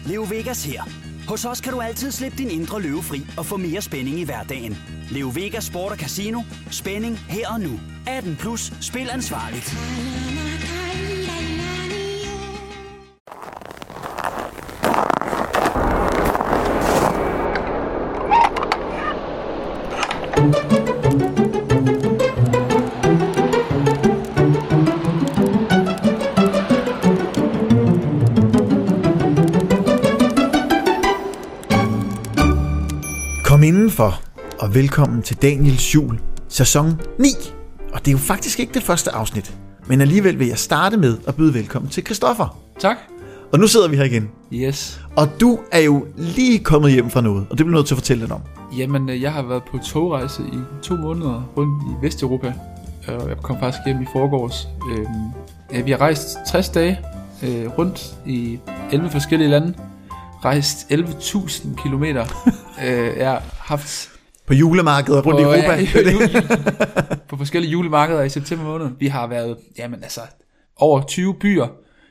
Leo Vegas her. Hos os kan du altid slippe din indre løve fri og få mere spænding i hverdagen. Leo Vegas Sport og Casino. Spænding her og nu. 18 plus. Spil ansvarligt. Kom indenfor, og velkommen til Daniels Jul, sæson 9. Og det er jo faktisk ikke det første afsnit, men alligevel vil jeg starte med at byde velkommen til Christoffer. Tak. Og nu sidder vi her igen. Yes. Og du er jo lige kommet hjem fra noget, og det bliver nødt til at fortælle lidt om. Jamen, jeg har været på togrejse i 2 måneder rundt i Vesteuropa. Og jeg kom faktisk hjem i forgårs. Vi har rejst 60 dage rundt i 11 forskellige lande. Rejst 11.000 kilometer. Jeg har haft... På julemarkeder rundt i Europa. På forskellige julemarkeder i september måned. Vi har været, over 20 byer.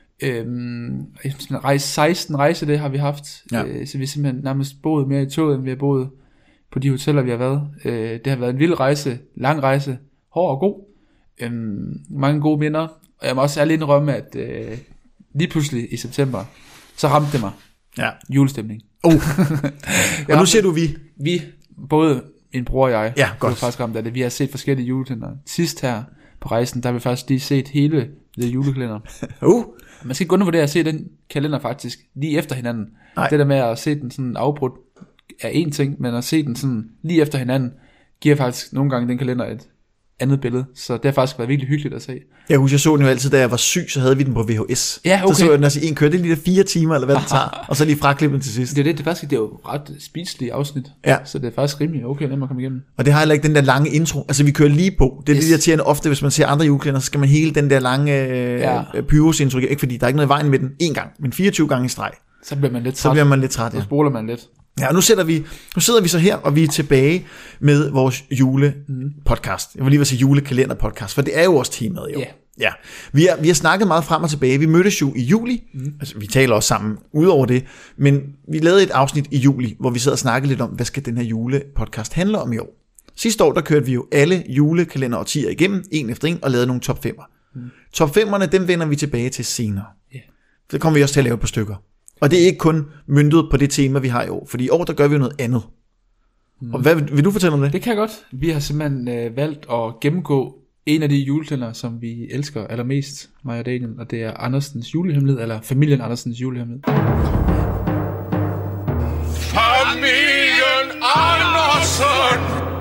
Rejst 16 rejser, det har vi haft. Ja. Så vi har simpelthen nærmest boet mere i toget, end vi har boet på de hoteller, vi har været. Det har været en vild rejse, lang rejse, hård og god. Mange gode minder. Og jeg må også ærligt indrømme, at lige pludselig i september, så ramte det mig. Ja. Julestemning. Og nu siger du vi. Vi, både min bror og jeg, ja, godt. faktisk ramt af det. Vi har set forskellige julekalender. Sidst her på rejsen, der har vi faktisk lige set hele det julekalender. Man skal ikke undervurdere at se den kalender faktisk lige efter hinanden. Nej. Det der med at se den sådan afbrudt er en ting, men at se den sådan lige efter hinanden, giver faktisk nogle gange den kalender et andet billede. Så det har faktisk været virkelig hyggeligt at se. Jeg husker, jeg så den jo altid, da jeg var syg, så havde vi den på VHS. Ja, okay. Så jeg den altså en kørte lige der 4 timer, eller hvad det tager, og så lige fraklippen til sidst. Det er jo ret spiselige afsnit, ja. Så det er faktisk rimelig okay, nemt at komme igennem. Og det har heller ikke den der lange intro, altså vi kører lige på. Det er lidt irriterende ofte, hvis man ser andre julekalender, så skal man hele den der lange Pyrus intro, ikke fordi der er ikke noget i vejen med den en gang, men 24 gange i streg. Så bliver man lidt træt. Ja. Så spoler man lidt. Ja, og nu sidder vi så her, og vi er tilbage med vores julepodcast. Jeg vil lige sige julekalenderpodcast, for det er jo også temaet i år. Yeah. Ja. Vi har snakket meget frem og tilbage. Vi mødtes jo i juli, altså vi taler også sammen ud over det, men vi lavede et afsnit i juli, hvor vi sad og snakkede lidt om, hvad skal den her julepodcast handle om i år. Sidste år, der kørte vi jo alle julekalenderårtier igennem, en efter en, og lavede nogle top 5'er. Top 5'erne, dem vender vi tilbage til senere. Yeah. Så kommer vi også til at lave et par stykker. Og det er ikke kun møntet på det tema, vi har i år. Fordi i år, der gør vi jo noget andet. Og hvad vil du fortælle om det? Det kan jeg godt. Vi har simpelthen valgt at gennemgå en af de julekalender, som vi elsker allermest, mig og Daniel. Og det er Andersens julehemmelighed, eller familien Andersens julehemmelighed. Familien Andersen!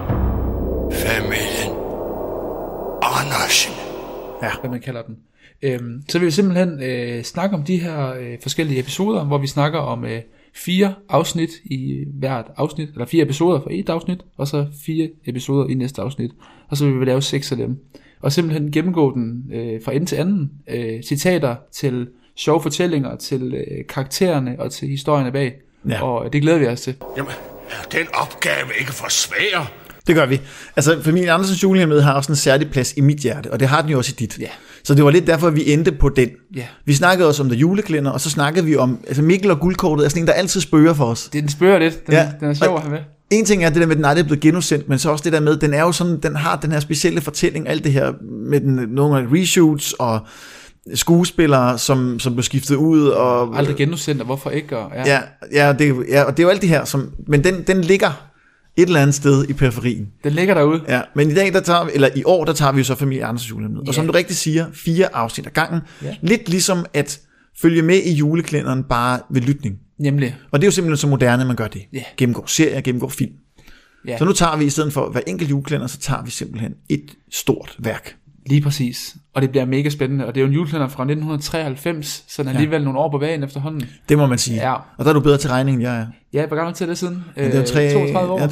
Familien Andersen. Ja. Hvad man kalder den. Så vil vi simpelthen snakke om de her forskellige episoder, hvor vi snakker om 4 afsnit i hvert afsnit, eller 4 episoder for et afsnit, og så 4 episoder i næste afsnit, og så vil vi lave 6 af dem, og simpelthen gennemgå den fra ende til anden, citater til sjove fortællinger, til karaktererne og til historierne bag, og det glæder vi os til. Jamen, den opgave ikke for svær. Det gør vi. Altså, familien Andersens julehemmelighed har også en særlig plads i mit hjerte, og det har den jo også i dit. Ja. Så det var lidt derfor, at vi endte på den. Ja. Vi snakkede også om The Julekalender, og så snakkede vi om, altså Mikkel og guldkortet er sådan en, der altid spørger for os. Den spørger lidt. Den er sjov at have med. En ting er det der med, at den aldrig er blevet genudsendt, men så også det der med, den er jo sådan, den har den her specielle fortælling, alt det her med nogle reshoots og skuespillere, som blev skiftet ud. Og aldrig genudsendt, og hvorfor ikke? Og, og det er jo alt det her, men den ligger et eller andet sted i periferien. Den ligger derude. Ja, men i år, der tager vi jo så familie Andersens julehemmelighed. Og som du rigtig siger, 4 afsnit ad gangen. Yeah. Lidt ligesom at følge med i julekalenderen bare ved lytning. Nemlig. Og det er jo simpelthen så moderne, man gør det. Yeah. Gennemgår serier, gennemgår film. Yeah. Så nu tager vi i stedet for hver enkelt julekalender, så tager vi simpelthen et stort værk. Lige præcis. Og det bliver mega spændende. Og det er jo en julekalender fra 1993, så den er alligevel nogle år på bagen efterhånden. Det må man sige. Ja. Og der er du bedre til regningen, end jeg er. Ja, hvor gammel til det siden? Det er 32 år.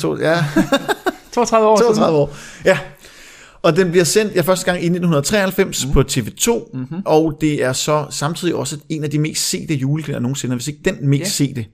32 år 32 år. Ja. Og den bliver sendt første gang i 1993 på TV2, og det er så samtidig også en af de mest sete julekalender nogensinde, hvis ikke den mest sete.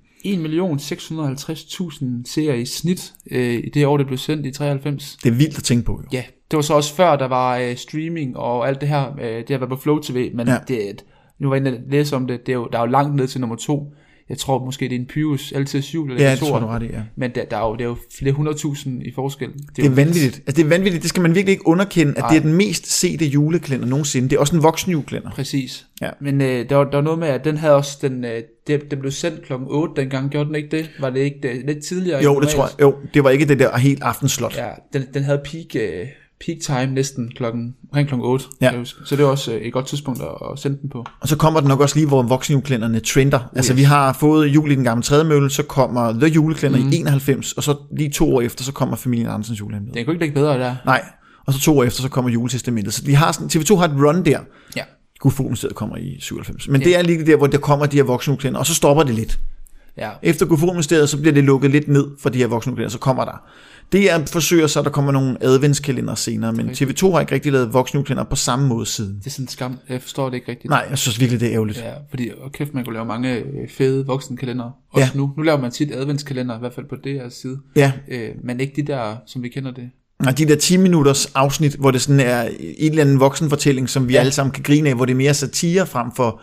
1.650.000 serier i snit i det år, det blev sendt i 93. Det er vildt at tænke på, jo. Ja, det var så også før, der var streaming og alt det her, det har været på Flow TV, men nu var jeg inde og læse om det, der er jo langt ned til nummer 2. Jeg tror måske, det er en Pyrus Altids Jul eller Ja, det tror du ret i, ja. Men det er jo flere 100.000 i forskel. Det er vanvittigt. Altså, det er vanvittigt. Det skal man virkelig ikke underkende, at det er den mest sete julekalender nogensinde. Det er også en voksenjulekalender. Præcis. Ja. Men der var noget med, at den havde også den blev sendt klokken 8 dengang. Gjorde den ikke det? Var det ikke lidt tidligere? Jo, det tror jeg. Jo, det var ikke det der helt aftenslot. Ja, den havde peak time næsten omkring klokken 8. Ja. Så det er også et godt tidspunkt at sende den på. Og så kommer den nok også lige, hvor voksenjulekalenderne trender. Altså vi har fået Jul i den gamle trædemølle, så kommer The Julekalender i 91, og så lige 2 år efter, så kommer Familien Andersens julekalender. Det kunne ikke ligge bedre der. Nej, og så 2 år efter, så kommer Juletestamentet. Så de har sådan, TV2 har et run der. Ja. Gudfuglen kommer i 97. Men det er lige der, hvor der kommer de her voksenjulekalender, og så stopper det lidt. Ja. Efter Gudfuglen, så bliver det lukket lidt ned for de her voksenjulekalender, så kommer der. Det er forsøger så, at der kommer nogle adventskalender senere, men TV2 har ikke rigtig lavet voksenjulekalender på samme måde siden. Det er sådan en skam. Jeg forstår det ikke rigtigt. Nej, jeg synes virkelig, det er ærgerligt. Ja, fordi kæft, man kunne lave mange fede voksenkalender. Også nu. Nu laver man tit adventskalender, i hvert fald på det her side. Ja. Men ikke de der, som vi kender det. Og de der 10 minutters afsnit, hvor det sådan er en eller anden voksenfortælling, som vi alle sammen kan grine af, hvor det er mere satire frem for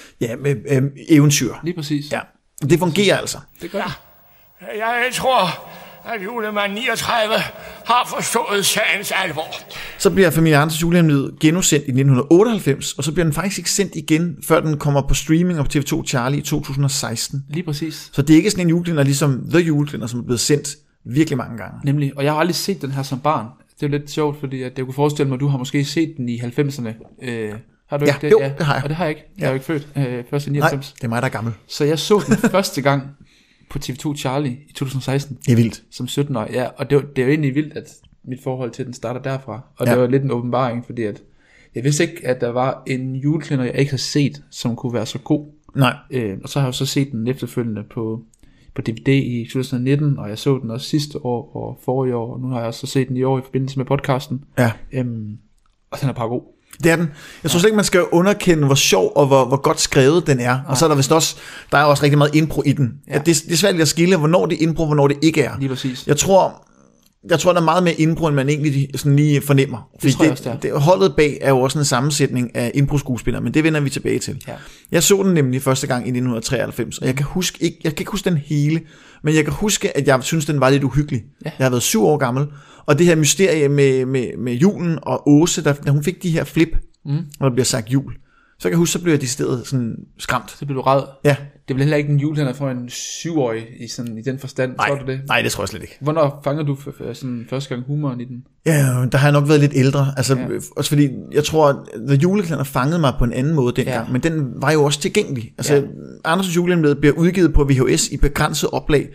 eventyr. Lige præcis. Ja, det fungerer altså. Det gør det. Jeg tror, at julemand 39 har forstået sagens alvor. Så bliver Familien Andersens julekalender genudsendt i 1998, og så bliver den faktisk ikke sendt igen, før den kommer på streaming og på TV2 Charlie i 2016. Lige præcis. Så det er ikke sådan en julekalender ligesom The Julekalender, som er blevet sendt virkelig mange gange. Nemlig, og jeg har aldrig set den her som barn. Det er jo lidt sjovt, fordi jeg kunne forestille mig, at du har måske set den i 90'erne. Har du ikke det? Jo, det har jeg. Og det har jeg ikke. Jeg er jo ikke født først i 99. Nej, det er mig, der er gammel. Så jeg så den første gang på TV2 Charlie i 2016. Det er vildt. Som 17-årig, ja. Og det er jo egentlig vildt, at mit forhold til den starter derfra. Og det var lidt en åbenbaring, fordi at jeg vidste ikke, at der var en julekalender, jeg ikke har set, som kunne være så god. Nej. Og så har jeg jo så set den efterfølgende på DVD i 2019, og jeg så den også sidste år og forrige år, og nu har jeg også set den i år i forbindelse med podcasten. Ja. Og den er bare god. Det er den. Jeg tror slet ikke, man skal underkende, hvor sjov og hvor godt skrevet den er. Og så er der vist også, der er også rigtig meget impro i den. Ja. Det er svært at skille, hvornår det er impro, hvornår det ikke er. Lige præcis. Jeg tror, der er meget mere impro, end man egentlig sådan lige fornemmer. Det tror jeg også, det holdet bag er jo også en sammensætning af impro-skuespillere, men det vender vi tilbage til. Ja. Jeg så den nemlig første gang i 1993, og jeg kan ikke huske den hele, men jeg kan huske, at jeg synes, den var lidt uhyggelig. Ja. Jeg har været 7 år gammel, og det her mysterie med julen og Åse, da hun fik de her flip, når der bliver sagt jul, så kan jeg huske, så blev jeg decideret sådan skræmt. Så blev du ræd? Ja. Det er vel heller ikke en julekalender for en 7-årig i den forstand, tror du det? Nej, det tror jeg slet ikke. Hvornår fanger du sådan første gang humoren i den? Ja, der har jeg nok været lidt ældre. Altså, også fordi, jeg tror, at The Julekalender fangede mig på en anden måde dengang, men den var jo også tilgængelig. Altså, Andersens julekalender bliver udgivet på VHS i begrænset oplag.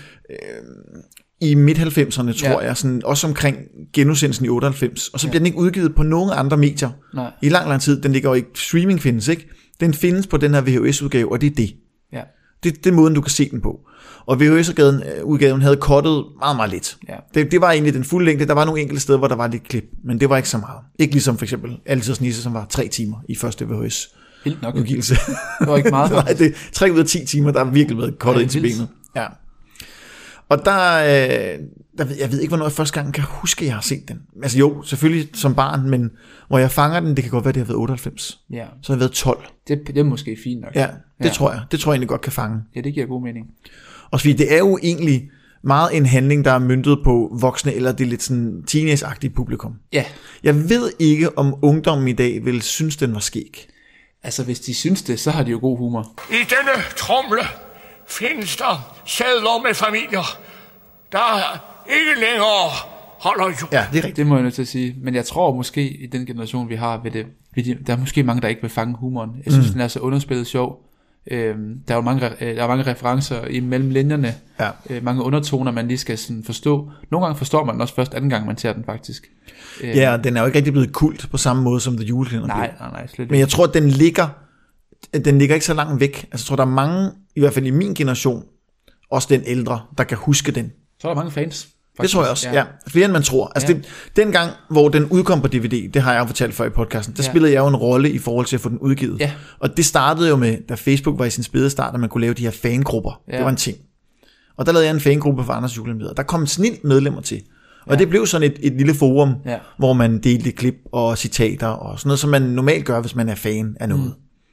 I midt-90'erne, tror jeg, sådan, også omkring genudsendelsen i 98, og så bliver den ikke udgivet på nogen andre medier. Nej. I lang tid. Den ligger jo ikke, streaming findes ikke. Den findes på den her VHS-udgave, og det er det. Ja. Det er måden, du kan se den på. Og VHS-udgaven havde cuttet meget, meget lidt. Ja. Det var egentlig den fulde længde. Der var nogle enkelte steder, hvor der var lidt klip, men det var ikke så meget. Ikke ligesom for eksempel Altid Nisse, som var 3 timer i første VHS. Helt nok. Udgivelse. Det var ikke meget. Nej, det er 3 ud af 10 timer, der har virkelig været cuttet ind til benet. Ja. Og jeg ved ikke, hvornår jeg første gang kan huske, at jeg har set den. Altså jo, selvfølgelig som barn, men hvor jeg fanger den, det kan godt være, det har været 98. Ja. Så har jeg været 12. Det er måske fint nok. Ja, det tror jeg. Det tror jeg egentlig godt kan fange. Ja, det giver god mening. Og fordi det er jo egentlig meget en handling, der er møntet på voksne, eller det er lidt sådan teenage-agtige publikum. Ja. Jeg ved ikke, om ungdommen i dag vil synes, den var skæg. Altså, hvis de synes det, så har de jo god humor. I denne tromle findes der sædler med familier, der ikke længere holder jul. Ja, det er rigtigt. Det må jeg nødt til at sige. Men jeg tror måske, i den generation, vi har, der er måske mange, der ikke vil fange humoren. Jeg synes, den er så underspillet sjov. Der er mange referencer imellem linjerne. Ja. Mange undertoner, man lige skal sådan forstå. Nogle gange forstår man den også først anden gang, man ser den faktisk. Ja, den er jo ikke rigtig blevet kult på samme måde som The Julekalender. Nej, slet ikke. Men jeg tror, at den ligger ikke så langt væk. Altså, jeg tror, der er mange, i hvert fald i min generation, også den ældre, der kan huske den. Så er der mange fans. Faktisk. Det tror jeg også, ja. Flere end man tror. Altså dengang, hvor den udkom på DVD, det har jeg jo fortalt før i podcasten, der spillede jeg jo en rolle i forhold til at få den udgivet. Ja. Og det startede jo med, da Facebook var i sin spæde start, at man kunne lave de her fangrupper. Ja. Det var en ting. Og der lavede jeg en fangruppe for Anders julekalender. Der kom snilt medlemmer til. Og det blev sådan et lille forum, hvor man delte klip og citater og sådan noget, som man normalt gør, hvis man er fan af noget.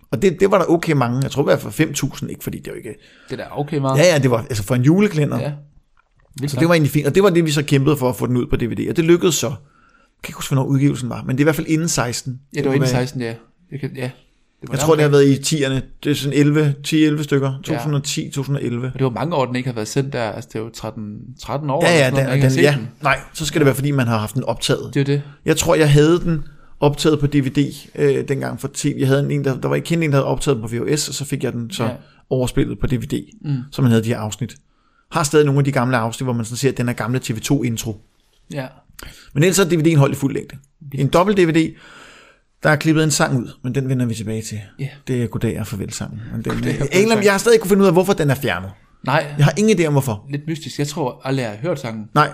Og det var der okay mange. Jeg tror i hvert fald 5.000, ikke fordi det var ikke... Det er da okay meget. Ja, det var altså for en julekalender. Ja. Så det var egentlig fint. Og det var det, vi så kæmpede for at få den ud på DVD. Og det lykkedes så. Jeg kan ikke huske, hvornår udgivelsen var, men det er i hvert fald inden 16. Ja, det var inden 16, ja. Jeg tror, det har været i 10'erne. Det er sådan 10-11 stykker. 2010, 2011. Og det var mange år, den ikke har været sendt der. Altså, det er jo 13 år. Ja. Nej, så skal det være, fordi man har haft den optaget. Det er det. Jeg tror, jeg havde den optaget på DVD dengang for TV. Jeg havde der var ikke en, der havde optaget på VHS, og så fik jeg den så overspillet på DVD, så man havde de her afsnit. Har stadig nogle af de gamle afsnit, hvor man sådan ser den her gamle TV2-intro. Ja. Men ellers er DVD'en holdt i fuld længde. En dobbelt DVD, der er klippet en sang ud, men den vender vi tilbage til. Yeah. Det er Goddag og Farvel sangen. Jeg har stadig ikke kunne finde ud af, hvorfor den er fjernet. Nej. Jeg har ingen idé om hvorfor. Lidt mystisk. Jeg tror aldrig, jeg har hørt sangen. Nej.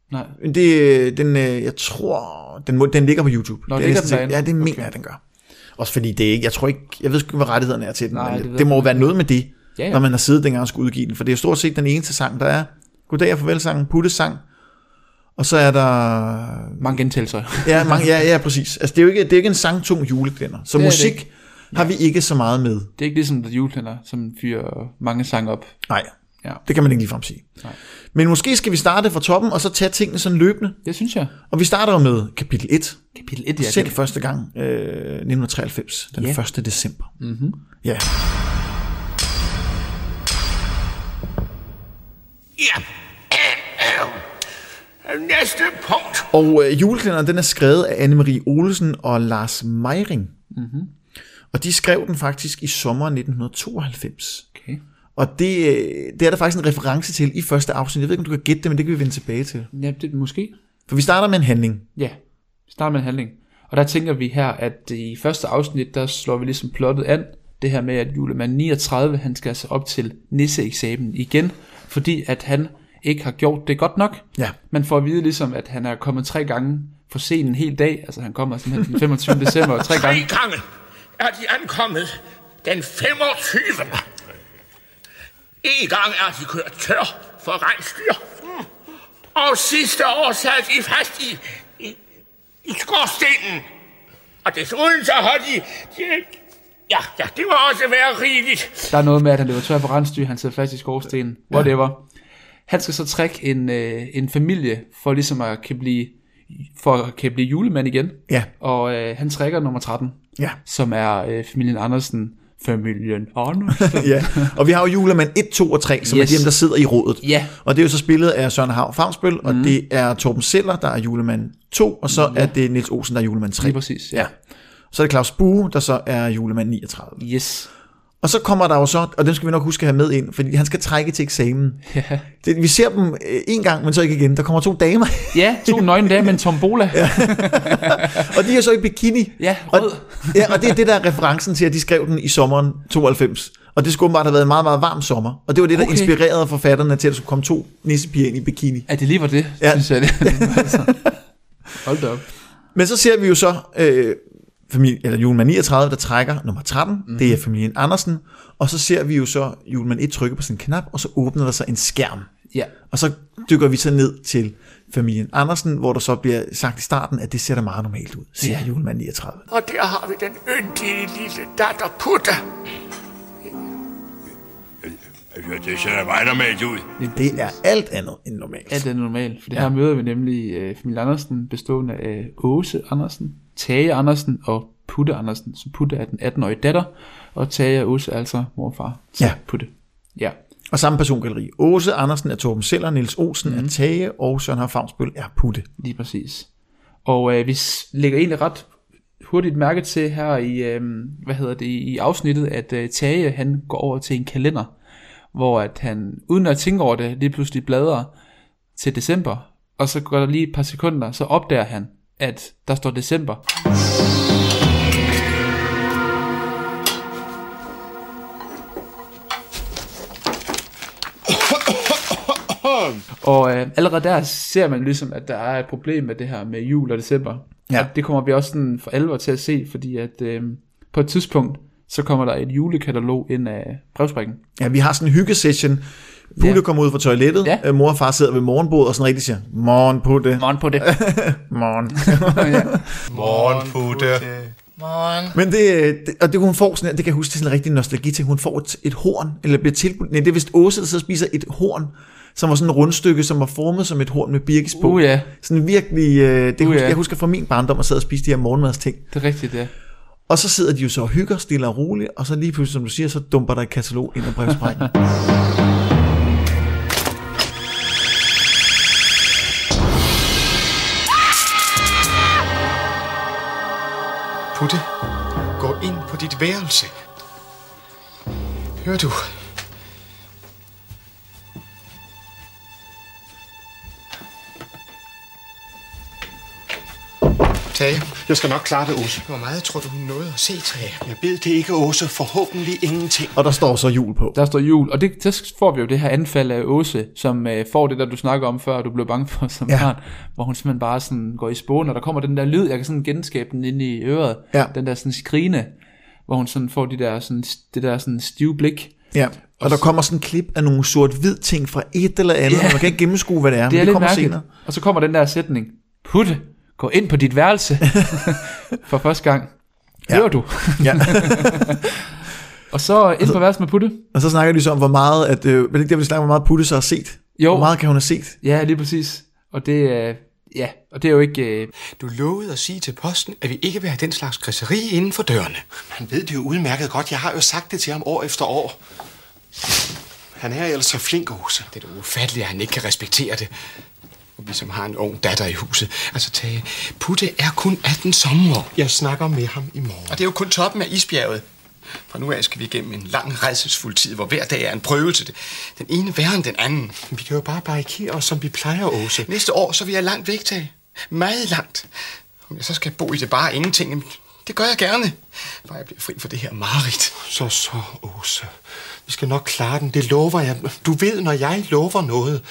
Jeg tror, den ligger på YouTube. Nå, ligger den derinde? Ja, det mener jeg, den gør. Også fordi det er ikke, jeg ved ikke, hvad rettighederne er til den. Nej, det må være noget med det, når man har siddet dengang og skulle udgive den. For det er stort set den eneste sang, der er. Goddag og Farvel sangen, Puttes sang. Og så er der... mange gentagelser. Ja, præcis. Altså, det er jo ikke en sangtung julekalender. Så musik har vi ikke så meget med. Det er ikke ligesom der julekalender, som fyrer mange sange op. Nej, det kan man ikke ligefrem sige. Nej. Men måske skal vi starte fra toppen, og så tage tingene sådan løbende. Det synes jeg. Og vi starter med kapitel 1. Kapitel 1, ja. Selv første gang, 1993, den 1. december. Mm-hmm. Ja. Ja. Næste punkt. Og julekalenderen, den er skrevet af Anne-Marie Olesen og Lars Meiring. Mm-hmm. Og de skrev den faktisk i sommeren 1992. Okay. Og det er der faktisk en reference til i første afsnit. Jeg ved ikke, om du kan gætte det, men det kan vi vende tilbage til. Ja, det måske. For vi starter med en handling. Ja, vi starter med en handling. Og der tænker vi her, at i første afsnit, der slår vi ligesom plottet an. Det her med, at julemand 39, han skal altså op til nisseeksamen igen. Fordi at han ikke har gjort det godt nok. Ja. Man får at vide ligesom, at han er kommet 3 gange for sent en hel dag. Altså han kommer simpelthen den 25. december 3 gange. 3 gange er de ankommet den 25. En gang er de kørt tør for rensdyr. Og sidste år sad de fast i skorstenen. Og desuden så har de ja, det må også være rigeligt. Der er noget med, at han løber tør for rensdyr. Han sidder fast i skorstenen. Whatever. Han skal så trække en familie for ligesom at kan blive julemand igen. Ja. Og han trækker nummer 13, som er familien Andersen. Familien Andersen. Ja, og vi har jo julemand 1, 2 og 3, som er dem, der sidder i rådet. Ja. Og det er jo så spillet af Søren Hauch Favnsbøl, og det er Torben Seller, der er julemand 2, og så er det Niels Olsen, der er julemand 3. Lige præcis, ja. Så er det Claus Bue, der så er julemand 39. Yes. Og så kommer der jo så, og den skal vi nok huske at have med ind, fordi han skal trække til eksamen. Ja. Vi ser dem en gang, men så ikke igen. Der kommer 2 damer. Ja, 2 nøgne damer med en tombola. Ja. Og de er så i bikini. Ja, rød. Og det er det, der er referencen til, at de skrev den i sommeren 92. Og det skulle bare have været en meget, meget varm sommer. Og det var det, der inspirerede forfatterne til, at der skulle komme 2 nissepiger ind i bikini. Ja, det lige var det, synes jeg. Hold da op. Men så ser vi jo så... julemand 39, der trækker nummer 13, det er familien Andersen, og så ser vi jo så julemand 1 trykke på sin knap, og så åbner der sig en skærm. Ja. Og så dykker vi så ned til familien Andersen, hvor der så bliver sagt i starten, at det ser da meget normalt ud, siger julemand 39. Og der har vi den yndige lille datter Putte. Det ser da meget normalt ud. Det er alt andet end normalt. Alt andet normalt, for det her møder vi nemlig familien Andersen, bestående af Åse Andersen, Tage Andersen og Putte Andersen. Så Putte er den 18-årige datter, og Tage og Åse er altså morfar til Putte. Ja. Og samme persongalleri. Åse Andersen er Torben Seller, Niels Olsen er Tage, og Søren Hauch Favnsbøl er Putte. Lige præcis. Og vi lægger egentlig ret hurtigt mærke til her i, i afsnittet, at Tage han går over til en kalender, hvor at han, uden at tænke over det, lige pludselig bladrer til december, og så går der lige et par sekunder, så opdager han, at der står december. Og allerede der ser man ligesom, at der er et problem med det her med jul og december. Ja. Og det kommer vi også sådan for alvor til at se, fordi at på et tidspunkt, så kommer der et julekatalog ind af brevsprækken. Ja, vi har sådan en hyggesession. Putte kommer ud fra toilettet. Ja. Mor og far sidder ved morgenbordet og sådan rigtig siger, morgen Putte. Morgen Putte. Morgen. Morgen Putte. Morgen. Men det hun får sådan, det kan jeg huske, det er sådan en rigtig nostalgi til. Hun får et horn, eller bliver tilbudt. Nej, det er vist Åse, der så spiser et horn, som var sådan et rundstykke, som var formet som et horn med birkes på. Ja. Sådan virkelig, jeg husker fra min barndom at sidde og spise de her morgenmadsting. Det er rigtigt, ja. Og så sidder de jo så og hygger, stille og roligt, og så lige pludselig, som du siger, så dumper der et katalog ind ad brevsprækken. Putte, gå ind på dit værelse. Hører du? Tage. Jeg skal nok klare det, Åse. Hvor meget tror du, hun nåede at se, Tage? Jeg bed det ikke, Åse. Forhåbentlig ingenting. Og der står så jul på. Der står jul, og så får vi jo det her anfald af Åse, som får det der, du snakker om før, du blev bange for som barn, hvor hun simpelthen bare sådan går i spåen, og der kommer den der lyd, jeg kan sådan genskabe den ind i øret, den der sådan skrigende, hvor hun sådan får det der sådan stive blik. Ja, og der kommer sådan en klip af nogle sort-hvid ting fra et eller andet, og man kan ikke gennemskue, hvad det er, det men det kommer mærkeligt. senere. Og så kommer den der sætning, Putte, gå ind på dit værelse, for første gang. Hører du? Ja. Og så ind på værelset med Putte. Og så snakker de så om, hvor meget, hvor meget Putte så har set. Jo. Hvor meget kan hun have set? Ja, lige præcis. Og det og det er jo ikke... Du lovede at sige til posten, at vi ikke vil have den slags griseri inden for dørene. Han ved det jo udmærket godt. Jeg har jo sagt det til ham år efter år. Han er ellers så flink, Åse. Det er da ufatteligt, at han ikke kan respektere det. Og vi som har en ung datter i huset. Altså, Tage, Putte er kun 18 sommer. Jeg snakker med ham i morgen. Og det er jo kun toppen af isbjerget. Fra nu af skal vi igennem en lang rædselsfuld tid, hvor hver dag er en prøvelse. Den ene værre end den anden. Vi kan jo bare barrikere os, som vi plejer, Åse. Næste år, så vil jeg langt væk, Tage. Meget langt. Om jeg så skal bo i det bare ingenting, det gør jeg gerne. Bare jeg bliver fri for det her mareridt. Så, Åse. Vi skal nok klare den, det lover jeg. Du ved, når jeg lover noget.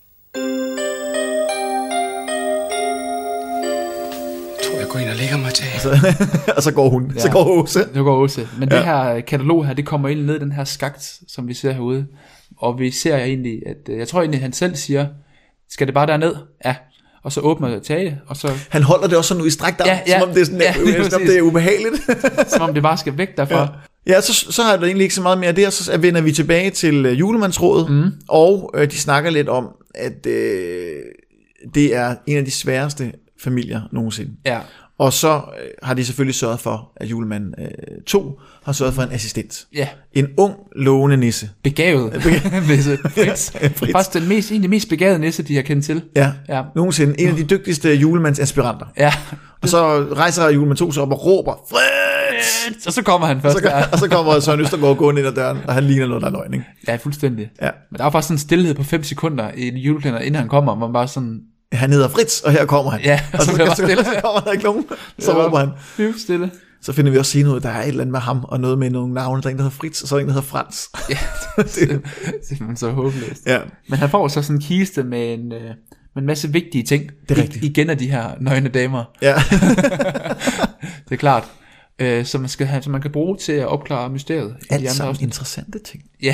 Jeg går ind og lægger mig til. Og så går hun. Ja. Så går Åse. Det går Åse. Men det her katalog her, det kommer ind ned i den her skakt, som vi ser herude. Og vi ser egentlig, at jeg tror egentlig, han selv siger, skal det bare derned? Ja. Og så åbner Tage, og så... Han holder det også sådan ud i strakt arm, som om det er sådan, som det er ubehageligt. Som om det bare skal væk derfra. Ja, så har der egentlig ikke så meget mere af det, og så vender vi tilbage til julemandsrådet, og de snakker lidt om, at det er en af de sværeste familier nogensinde. Ja. Og så har de selvfølgelig sørget for, at julemanden 2 har sørget for en assistent. Ja. En ung, lovende nisse. Begavet nisse. Fritz. Fritz. Faktisk den mest begavede nisse, de har kendt til. Ja, nogensinde. En af de dygtigste julemandsaspiranter. Ja. Og så rejser julemand 2 sig op og råber, Fritz! Og så kommer han først. Og så kommer Søren Østergaard gående ind ad døren, og han ligner noget, der er løgn, ikke? Ja, fuldstændig. Ja. Men der var faktisk sådan en stillhed på 5 sekunder i julekalenderen, inden han kommer, hvor man bare sådan... Han hedder Fritz, og her kommer han. Ja, og så kommer der ikke nogen. Så råber han. Dybt stille. Så finder vi også senere ud, at der er et eller andet med ham, og noget med nogle navne. Der er en, der hedder Fritz, og så er der en, der hedder Frans. Ja, det er simpelthen så håbløst. Ja. Men han får så sådan en kiste med en masse vigtige ting. Det er rigtigt. Igen af de her nøgne damer. Ja. Det er klart. Som man kan bruge til at opklare mysteriet. Alt sammen interessante ting. Ja.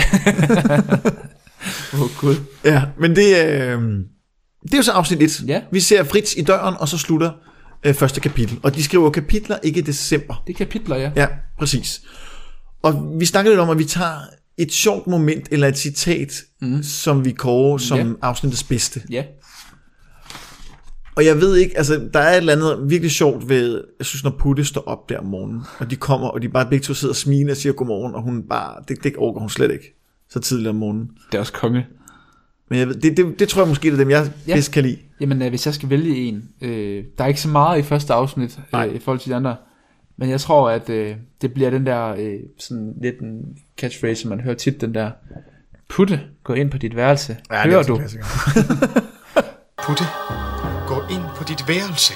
Gud. Ja, men det er jo så afsnit 1. Ja. Vi ser Fritz i døren, og så slutter første kapitel. Og de skriver kapitler, ikke december. Det er kapitler, ja. Ja, præcis. Og vi snakker lidt om, at vi tager et sjovt moment, eller et citat, som vi kårer som afsnittets bedste. Ja. Og jeg ved ikke, altså der er et eller andet virkelig sjovt ved, jeg synes, når Putte står op der om morgenen, og de kommer, og de bare begge to sidder og smiler og siger godmorgen, og hun bare, det orker hun slet ikke, så tidligt om morgenen. Det er også konge. Men jeg ved, det tror jeg måske, det er dem, jeg bedst kan lide. Jamen, hvis jeg skal vælge en, der er ikke så meget i første afsnit i forhold til de andre, men jeg tror, at det bliver den der, sådan lidt en catchphrase, som man hører tit, den der, Putte, gå ind på dit værelse. Ja, hører du? Putte, gå ind på dit værelse.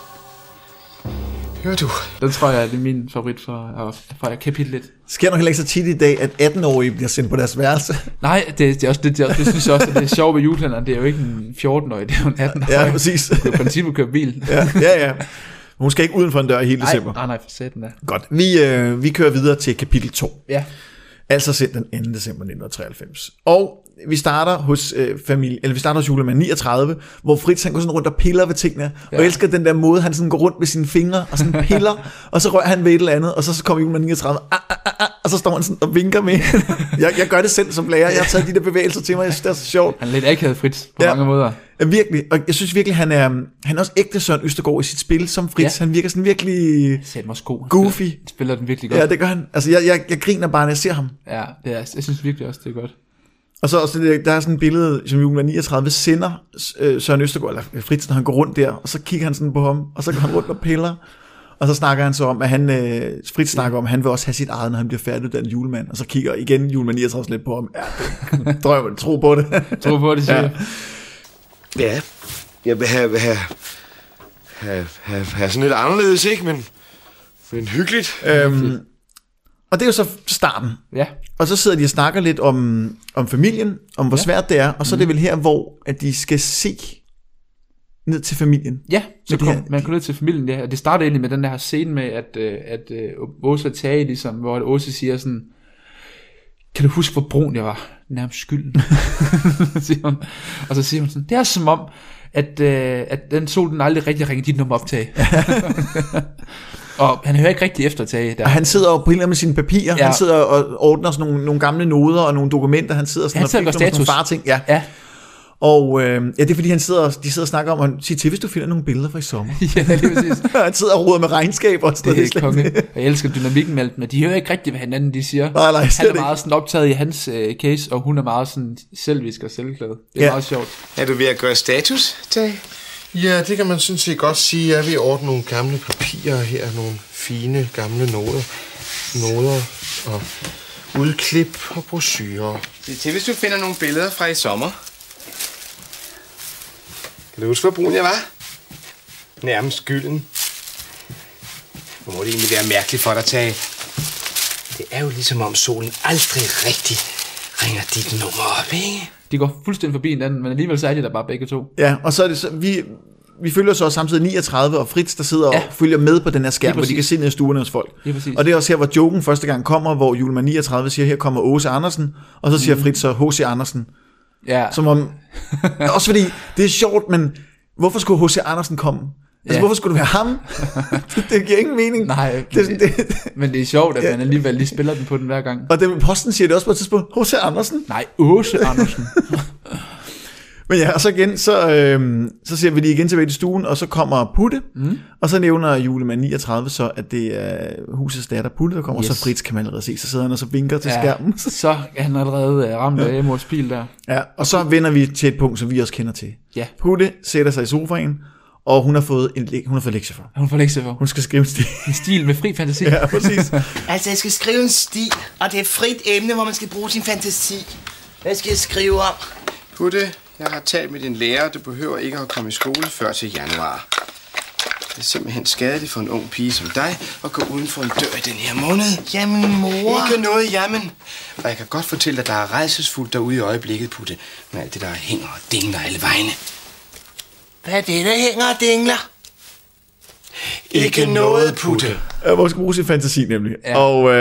Hører du? Den tror jeg, det er min favorit fra kapitel 1. Sker nok heller ikke så tit i dag, at 18-årige bliver sendt på deres værelse. Nej, det er også det synes jeg også, at det er sjovt ved julekalenderen. Det er jo ikke en 14-årig, det er jo en 18-årig. Ja, præcis. Det er jo princippet køre bil. Ja. Hun skal ikke uden for en dør i hele december. Nej, for satan da. Godt. Vi kører videre til kapitel 2. Ja. Altså sendt den 2. december 1993. Og vi starter hos vi starter hos julemand 39, hvor Fritz han går sådan rundt og piller ved tingene, og elsker den der måde, han sådan går rundt med sine fingre og sådan piller, og så rører han ved et eller andet, og så kommer julemand 39, og så står han sådan og vinker med. jeg gør det selv som lærer, jeg har taget de der bevægelser til mig, jeg synes det er så sjovt. Han er lidt akavet Fritz på mange måder. Ja, virkelig, og jeg synes virkelig, han er også ægte Søren Østergaard i sit spil som Fritz. Han virker sådan virkelig goofy. Han spiller den virkelig godt. Ja, det gør han. Altså, jeg griner bare, når jeg ser ham. Ja, jeg synes virkelig også, det er godt. Og så også, der er sådan et billede, som julemand 39 sender Søren Østergaard, eller Fritz, når han går rundt der, og så kigger han sådan på ham, og så går han rundt og piller. Og så snakker han så om, at Fritz snakker om, at han vil også have sit eget, når han bliver færdiguddannet julemand. Og så kigger igen julemand 39 lidt på ham. Ja, det drømmer, tro på det. Tro på det, siger jeg. Ja, jeg vil have sådan lidt anderledes, ikke? Men hyggeligt. Og det er jo så starten. Ja. Og så sidder de og snakker lidt om familien, om hvor svært det er. Og så er det vel her, hvor at de skal se ned til familien. Ja, man kommer ned til familien, ja. Og det starter egentlig med den der scene med, at Åse og Tage, ligesom, hvor Åse siger sådan, kan du huske, hvor brun jeg var? Nærmest skylden. Siger hun. Og så siger hun sådan, det er som om, at den sol, den aldrig rigtig ringer dit nummer optag. Og han hører ikke rigtig efter Tage. Og han sidder jo på en eller anden med sine papirer. Ja. Han sidder og ordner sådan nogle gamle noder og nogle dokumenter. Han sidder sådan og fikser nogle farting. Ja. Og det er fordi de sidder og snakker om, at sige til, hvis du finder nogle billeder fra i sommer. Ja, det er præcis. Han sidder og roder med regnskaber. Det er konge. Jeg elsker dynamikken mellem, men de hører ikke rigtigt, hvad hinanden de siger. Nej, han er meget sådan optaget i hans case, og hun er meget sådan selvisk og selvglad. Det er meget sjovt. Er du ved at gøre status, Tage? Ja, det kan man sådan set godt sige. Jeg vil ordne nogle gamle papirer her, nogle fine gamle noder og udklip og brochurer. Det er til, hvis du finder nogle billeder fra i sommer. Kan du huske, hvor brun jeg var? Nærmest skylden. Hvor må det egentlig være mærkeligt for dig, Tage? Det er jo ligesom om solen aldrig rigtig ringer dit nummer op, ikke? De går fuldstændig forbi hinanden, men alligevel så er de der bare begge to. Ja, og så er det så, vi følger så samtidig 39 og Fritz, der sidder og følger med på den her skærm, hvor de kan se ned i stuerne hos folk. Og det er også her, hvor joken første gang kommer, hvor julemand 39 siger, her kommer Åse Andersen, og så siger Fritz så H.C. Andersen. Ja. Som om, også fordi det er sjovt, men hvorfor skulle H.C. Andersen komme? Altså, hvorfor skulle det være ham? Det giver ingen mening. Nej, men det er sjovt, at man alligevel lige spiller den på den hver gang. Og Posten siger det også på et tidspunkt, H.C. Andersen? Nej, Åse Andersen. Men ja, og så igen, så ser vi lige igen tilbage til stuen, og så kommer Putte, og så nævner julemand 39 så, at det er husets datter Putte, der kommer, og så Fritz kan man allerede se, så sidder han og så vinker til skærmen. Så er han allerede ramt af mors bil der. Ja, og så vender vi til et punkt, som vi også kender til. Ja. Putte sætter sig i sofaen, og hun har fået lektier for. Hun skal skrive en stil. En stil med fri fantasi. Ja, præcis. Altså, jeg skal skrive en stil, og det er et frit emne, hvor man skal bruge sin fantasi. Hvad skal jeg skrive om? Putte, jeg har talt med din lærer, du behøver ikke at komme i skole før til januar. Det er simpelthen skadeligt for en ung pige som dig at gå uden for en dør i den her måned. Jamen, mor. Ikke noget, jamen. Og jeg kan godt fortælle dig, at der er rædselsfuldt derude i øjeblikket, Putte, med alt det, der hænger og dingler alle vegne. Hvad er det, der hænger og dingler? Ikke noget, Putte. Hvor skal bruge sin fantasi nemlig. Ja.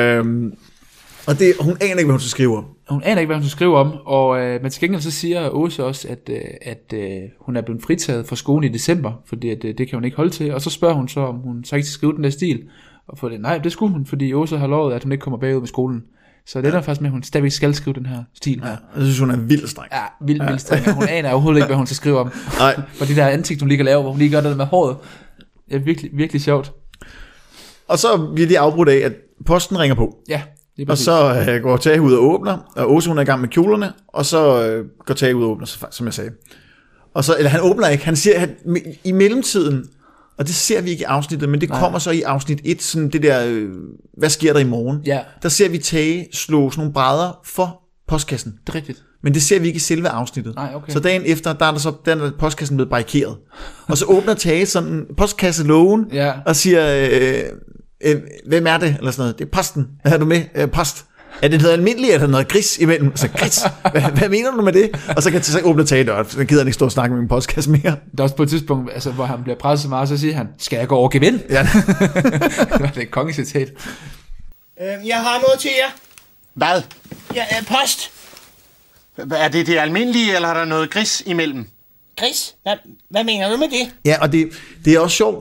Og hun aner ikke, hvad hun skal skrive om. Hun aner ikke, hvad hun skal skrive om, og men til gengæld så siger Åse også, at hun er blevet fritaget fra skolen i december, fordi at, det kan hun ikke holde til, og så spørger hun så, om hun så ikke skal skrive den der stil, og for det, nej, det skulle hun, fordi Åse har lovet, at hun ikke kommer bagud med skolen. Så det er faktisk med, at hun stadigvæk skal skrive den her stil her. Ja, jeg synes, hun er vildt streng. Ja, vildt streng, hun aner overhovedet ikke, hvad hun skal skrive om. Nej. For det der ansigt, hun lige kan lave, hvor hun lige gør det med håret, det er virkelig, virkelig sjovt. Og så bliver de afbrudt af, at posten ringer på. Ja. Og så går Tage ud og åbner, og Åse hun er i gang med kjolerne, og så går Tage ud og åbner, som jeg sagde. Og så, eller han åbner ikke, han siger, at i mellemtiden, og det ser vi ikke i afsnittet, men det kommer så i afsnit 1, sådan det der, hvad sker der i morgen? Ja. Der ser vi Tage slå sådan nogle brædder for postkassen. Det er rigtigt. Men det ser vi ikke i selve afsnittet. Nej, okay. Så dagen efter, der er postkassen blevet barrikeret. Og så åbner Tage sådan postkasselågen, og siger... hvem er det? Eller sådan noget. Det er posten. Hvad har du med? Post. Er det noget almindeligt, eller noget gris imellem? Så gris. Hvad mener du med det? Og så kan så åbne Tage døren. Så gider han ikke stå og snakke med min postkasse mere. Der er også på et tidspunkt, altså, hvor han bliver presset så meget, så siger han, skal jeg gå over gevind? Ja. Det er et kongecitat. Jeg har noget til jer. Hvad? Ja, post. Er det almindelige, eller er der noget gris imellem? Gris? Hvad mener du med det? Ja, og det er også sjovt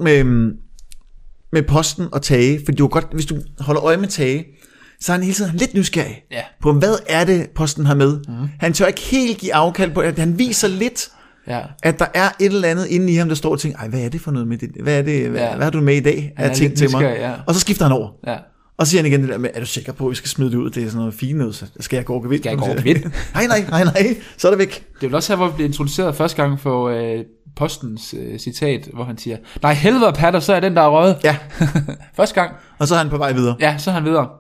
med posten og Tage, for du godt, hvis du holder øje med Tage, så er han hele tiden lidt nysgerrig på, hvad er det, posten har med. Han tør ikke helt give afkald på, at han viser lidt, at der er et eller andet inde i ham, der står og tænker, hvad er det for noget med det? Hvad er det? Hvad har du med i dag af ting til mig? Og så skifter han over. Og så siger han igen det der med, er du sikker på, at vi skal smide det ud? Det er sådan noget fint noget, så skal jeg gå over gevind? Nej, så er det væk. Det er vel også her, hvor vi bliver introduceret første gang for postens citat, hvor han siger, nej helvede patter, så er den der røget. Ja. Første gang. Og så er han på vej videre. Ja, så er han videre.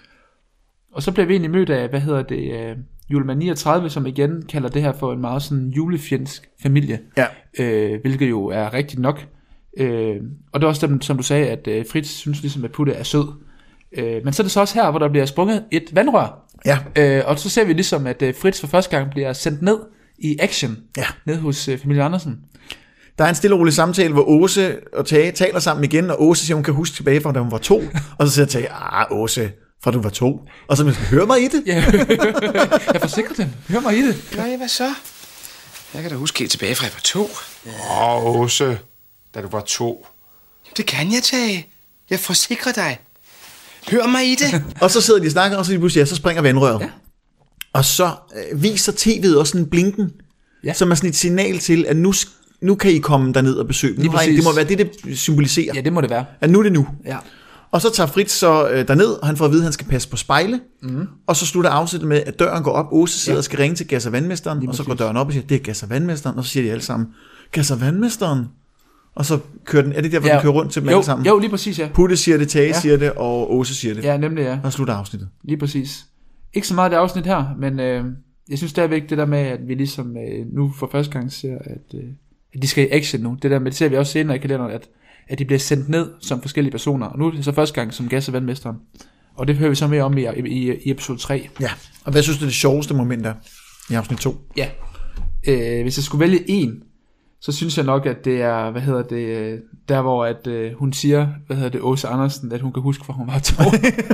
Og så bliver vi egentlig mødt af, Julemand 39, som igen kalder det her for en meget sådan julefjendsk familie. Ja. Hvilket jo er rigtigt nok. Og det er også dem, som du sagde, at Fritz synes ligesom, at Putte er sød. Men så er det så også her, hvor der bliver sprunget et vandrør. Ja. Og så ser vi ligesom, at Fritz for første gang bliver sendt ned i action. Ja. Ned hos familie Andersen. Der er en stille og rolig samtale, hvor Åse og Tage taler sammen igen, og Åse siger, hun kan huske tilbage fra, da hun var 2. Og så siger Tage, Åse, fra du var 2. Og så hør mig i det. Ja, jeg forsikrer den. Hør mig i det. Nej, hvad så? Jeg kan da huske helt tilbage fra, jeg var 2. Åse, da du var 2. Det kan jeg, Tage. Jeg forsikrer dig. Hør mig i det. Og så sidder de og snakker, og så lige pludselig, så springer vandrøret. Ja. Og så viser tv'et også en blinken, som er sådan et signal til, at nu kan I komme derned og besøge dem. Det må være det symboliserer. Ja, det må det være. At nu er det nu. Ja. Og så tager Fritz så derned, og han får at vide, at han skal passe på spejle. Og så slutter afsnittet med, at døren går op. Åse sidder og skal ringe til gas- og vandmesteren, og så går døren op og siger, det er gas- og vandmesteren. Og så siger de alle sammen, gas- og vandmesteren. Og så kører den, er det derfor, den kører rundt til dem alle sammen? Jo, lige præcis, ja. Putte siger det, Tage siger det, og Åse siger det. Ja, nemlig, ja. Og slutter afsnittet. Lige præcis. Ikke så meget det afsnit her, men jeg synes stadigvæk det der med, at vi ligesom nu for første gang ser, at de skal i action nu. Det der med, det ser vi også senere i kalenderen, at de bliver sendt ned som forskellige personer. Og nu er det så første gang som gas- og vandmesteren. Og det hører vi så mere om i episode 3. Ja, og hvad synes du det sjoveste moment er i afsnit 2? Ja, hvis jeg skulle vælge en, så synes jeg nok, at det er, der hvor at hun siger, Åse Andersen, at hun kan huske, hvor hun var 2.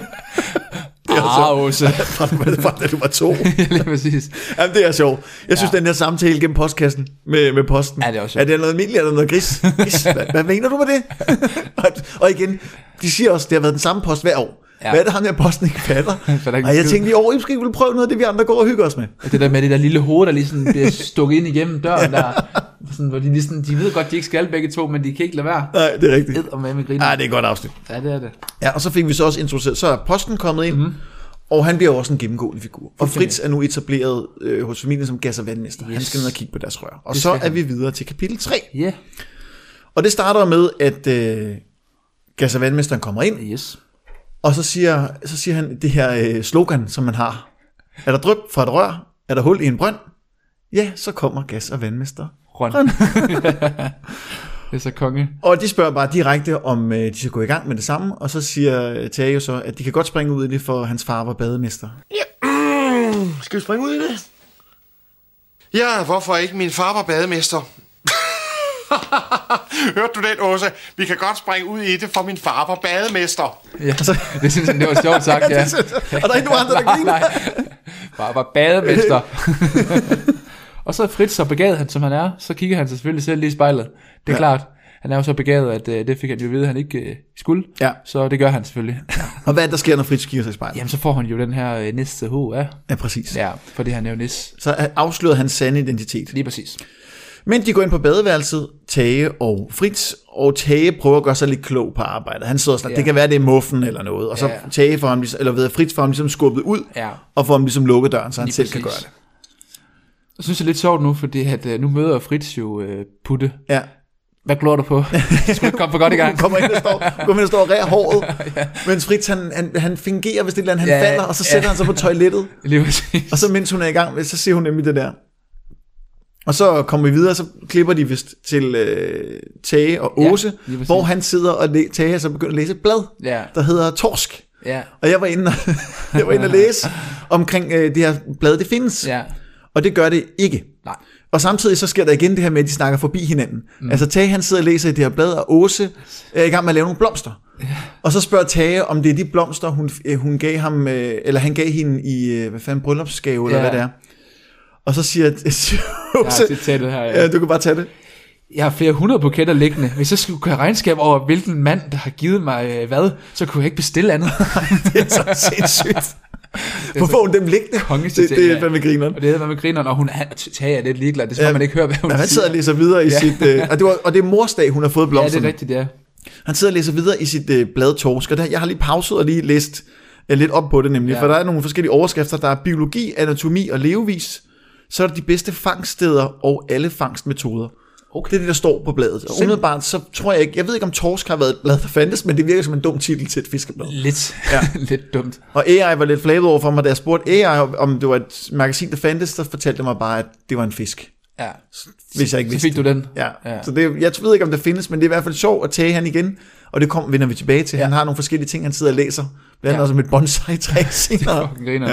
Åse. Fra da du var 2. Lige præcis. Jamen, det er sjovt. Jeg synes, den her samtale gennem postkassen med posten, det er også er det noget almindeligt, eller noget gris? Hvad mener du med det? og igen, de siger også, det har været den samme post hver år. Ja. Hvad er det ham, der posten ikke fatter? Og jeg tænkte i år, I måske ville prøve noget af det, vi andre går og hygger os med. Det der med det der lille hoved, der lige sådan bliver stukket ind igennem døren der. Sådan, hvor de ved godt, de ikke skal begge to, men de kan ikke lade være. Nej, det er rigtigt. Og med griner. Nej, det er et godt afsnit. Ja, det er det. Ja, og så fik vi så også introduceret, så er posten kommet ind, og han bliver også en gennemgående figur. Og Fritz er nu etableret hos familien som gas- og vandmester. Yes. Han skal ned og kigge på deres rør. Og så er vi videre til kapitel 3. Ja. Yeah. Og det starter med, at gas- og vandmesteren kommer ind. Yes. Og så siger han det her slogan, som man har. Er der dryp fra et rør? Er der hul i en brønd? Ja, så kommer gas- og vandmester. Røn. Det er så konge. Og de spørger bare direkte, om de skal gå i gang med det samme. Og så siger Tage jo så, at de kan godt springe ud i det, for hans far var bademester. Ja, skal vi springe ud i det? Ja, hvorfor ikke? Min far var bademester. Hørte du den, Åse? Vi kan godt springe ud i det, for min far var bademester. Ja, det synes jeg, det var sjovt sagt, ja. Og der er ikke nogen andre, der griner. Nej. Far var bademester. Og så Fritz, så begavet han som han er, så kigger han selvfølgelig selv lige i spejlet. Det er klart. Han er jo så begavet, at det fik han jo at vide, at han ikke skulle. Ja. Så det gør han selvfølgelig. Og hvad der sker, når Fritz kigger sig i spejlet? Jamen, så får han jo den her næste H, ja. Ja, præcis. Ja, fordi han er jo nis. Så afslører hans sande identitet. Lige præcis. Men de går ind på badeværelset, Tage og Fritz, og Tage prøver at gøre sig lidt klog på arbejdet. Han sidder sådan, det kan være, det er muffen eller noget. Og så Tage får ham, eller Fritz får ham ligesom skubbet ud, og får ham ligesom lukket døren, så han selv kan gøre det. Jeg synes, det er lidt sjovt nu, fordi at, nu møder Fritz jo Putte. Ja. Hvad glor du på? Skal komme for godt i gang? Kommer ind og står og rærer håret. Mens Fritz, han fingerer, hvis det er han falder, og så sætter han sig på toilettet. Lige præcis. Og så mens hun er i gang, så siger hun nemlig det der. Og så kommer vi videre, så klipper de vist til Tage og Åse, hvor han sidder og Tage er så begyndt at læse et blad, der hedder Torsk. Ja. Og jeg var inde og læse omkring det her blad, det findes. Ja. Og det gør det ikke. Nej. Og samtidig så sker der igen det her med, at de snakker forbi hinanden. Altså Tage, han sidder og læser i det her blad, og Åse er i gang med at lave nogle blomster. Ja. Og så spørger Tage, om det er de blomster, hun gav ham, eller han gav hende i, bryllupsgave, eller hvad det er. Og så siger Jeg har citatet her. Ja, du kan bare tage det. Jeg har flere 100 buketter liggende. Hvis jeg skulle gøre regnskab over, hvilken mand, der har givet mig hvad, så kunne jeg ikke bestille andet. Det er så sindssygt. Hvorfor får hun dem liggende? Det er fandme grineren. Og det er med grineren, og hun er lidt ligeglad. Det skal man ikke høre, hvad hun siger. Han sidder og læser videre i sit... og det er morsdag, hun har fået blomsterne. Ja, det er rigtigt, ja. Han sidder og læser videre i sit blad Torsk, og jeg har lige pauset og lige læst lidt op på det nemlig, for der er nogle forskellige overskrifter. Der er biologi, anatomi og levevis. Så er der de bedste fangststeder og alle fangstmetoder. Okay. Det er det, der står på bladet. Og umiddelbart, så tror jeg ikke... Jeg ved ikke, om Torsk har været et blad, der fandtes, men det virker som en dum titel til et fiskeblad. Lidt. Lidt dumt. Og AI var lidt flabet over for mig, da jeg spurgte AI, om det var et magasin, der fandtes, så fortalte mig bare, at det var en fisk. Ja. Hvis jeg ikke vidste. Så fik du den. Ja. Så det, jeg ved ikke, om det findes, men det er i hvert fald sjovt at tage han igen. Og det vender vi tilbage til. Han har nogle forskellige ting, han sidder og læser. Blandt andet også med et bonsai-træ senere.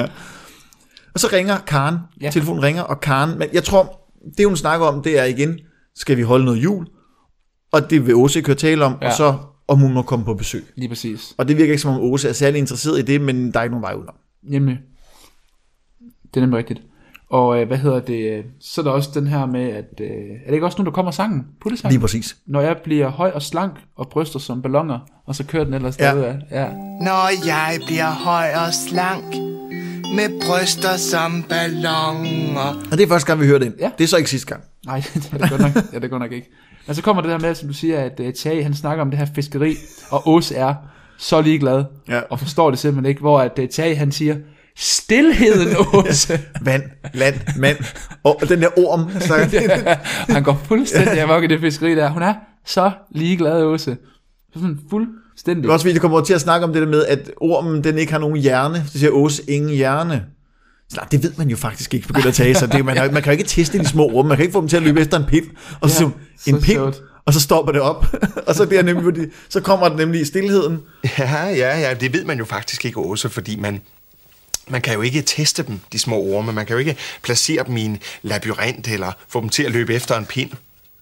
Og så ringer Karen. Telefonen ringer, og Karen... Men jeg tror, det hun snakker om, det er igen... Skal vi holde noget jul? Og det vil Åse ikke høre tale om, og så om hun må komme på besøg. Lige præcis. Og det virker ikke som om Åse er særlig interesseret i det, men der er ikke nogen vej udenom. Nemlig. Det er nemlig rigtigt. Og så er der også den her med, at er det ikke også nu, der kommer sangen? Puttesangen? Lige præcis. Når jeg bliver høj og slank og bryster som balloner, og så kører den ellers derudad. Ja. Når jeg bliver høj og slank med bryster som balloner. Og det er første gang, vi hører det. Ja. Det er så ikke sidste gang. Nej, det er det godt nok ikke. Men så kommer det der med, som du siger, at Tage, han snakker om det her fiskeri, og Åse er så ligeglad, og forstår det simpelthen ikke, hvor at Tage, han siger, stilheden, Åse. Vand, land, mand, og den der orm. Han går fuldstændig amok i det fiskeri der. Hun er så ligeglad, Åse. Sådan fuldstændig. Det er også fordi, det kommer til at snakke om det der med, at ormen, den ikke har nogen hjerne. Så siger Åse, ingen hjerne. Så det ved man jo faktisk ikke begyndt at tage sig. Man kan jo ikke teste de små orme. Man kan ikke få dem til at løbe efter en pind. Og så en pind, og så stopper det op. Og så, så kommer det nemlig i stilheden. Ja, det ved man jo faktisk ikke også, fordi man kan jo ikke teste dem, de små orme. Man kan jo ikke placere dem i en labyrint, eller få dem til at løbe efter en pind.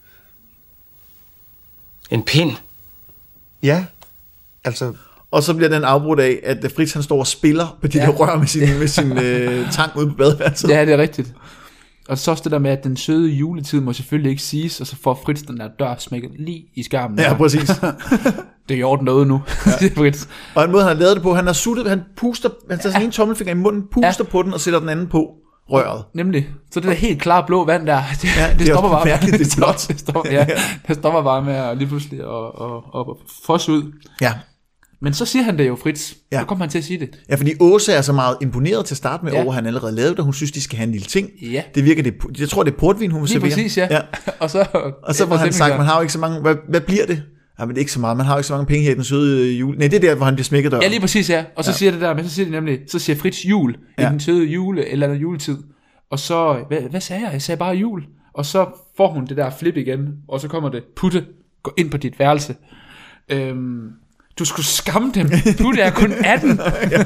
En pind? Ja, altså... Og så bliver den afbrudt af, at Fritz han står og spiller på de der rør med sin tang ude på badeværelset. Ja, det er rigtigt. Og så også det der med, at den søde juletid må selvfølgelig ikke siges, og så får Fritz den der dør smækket lige i skærmen. Ja, præcis. Det er i orden noget nu. Ja. Fritz. Og en måde, han har lavet det på, han har suttet, han tager sådan en tommelfinger i munden, puster på den og sætter den anden på røret. Nemlig. Så det der helt klare blå vand der, det stopper bare med. Det er flot. Det stopper bare med at lige pludselig at fosse ud. Ja. Men så siger han det jo, Fritz. Ja. Så kommer han til at sige det. Ja, fordi Åse er så meget imponeret til at starte med over, han allerede lavede det. Hun synes, de skal have en lille ting. Ja. Det virker jeg tror, det er portvin, hun vil servere. Lige præcis, ja. Og så må han sagt, man har jo ikke så mange... Hvad bliver det? Ja, men det er ikke så meget. Man har jo ikke så mange penge her i den søde jul. Nej, det er der, hvor han bliver smækket døren. Ja, lige præcis, ja. Og så siger det der, men så siger de nemlig, så siger Fritz jul i den søde jule eller anden juletid. Og så, hvad sagde jeg? Jeg sagde bare jul. Og så får hun det der flip igen, og så kommer det, Putte, gå ind på dit værelse. Du skulle skamme dem. Putte er kun 18.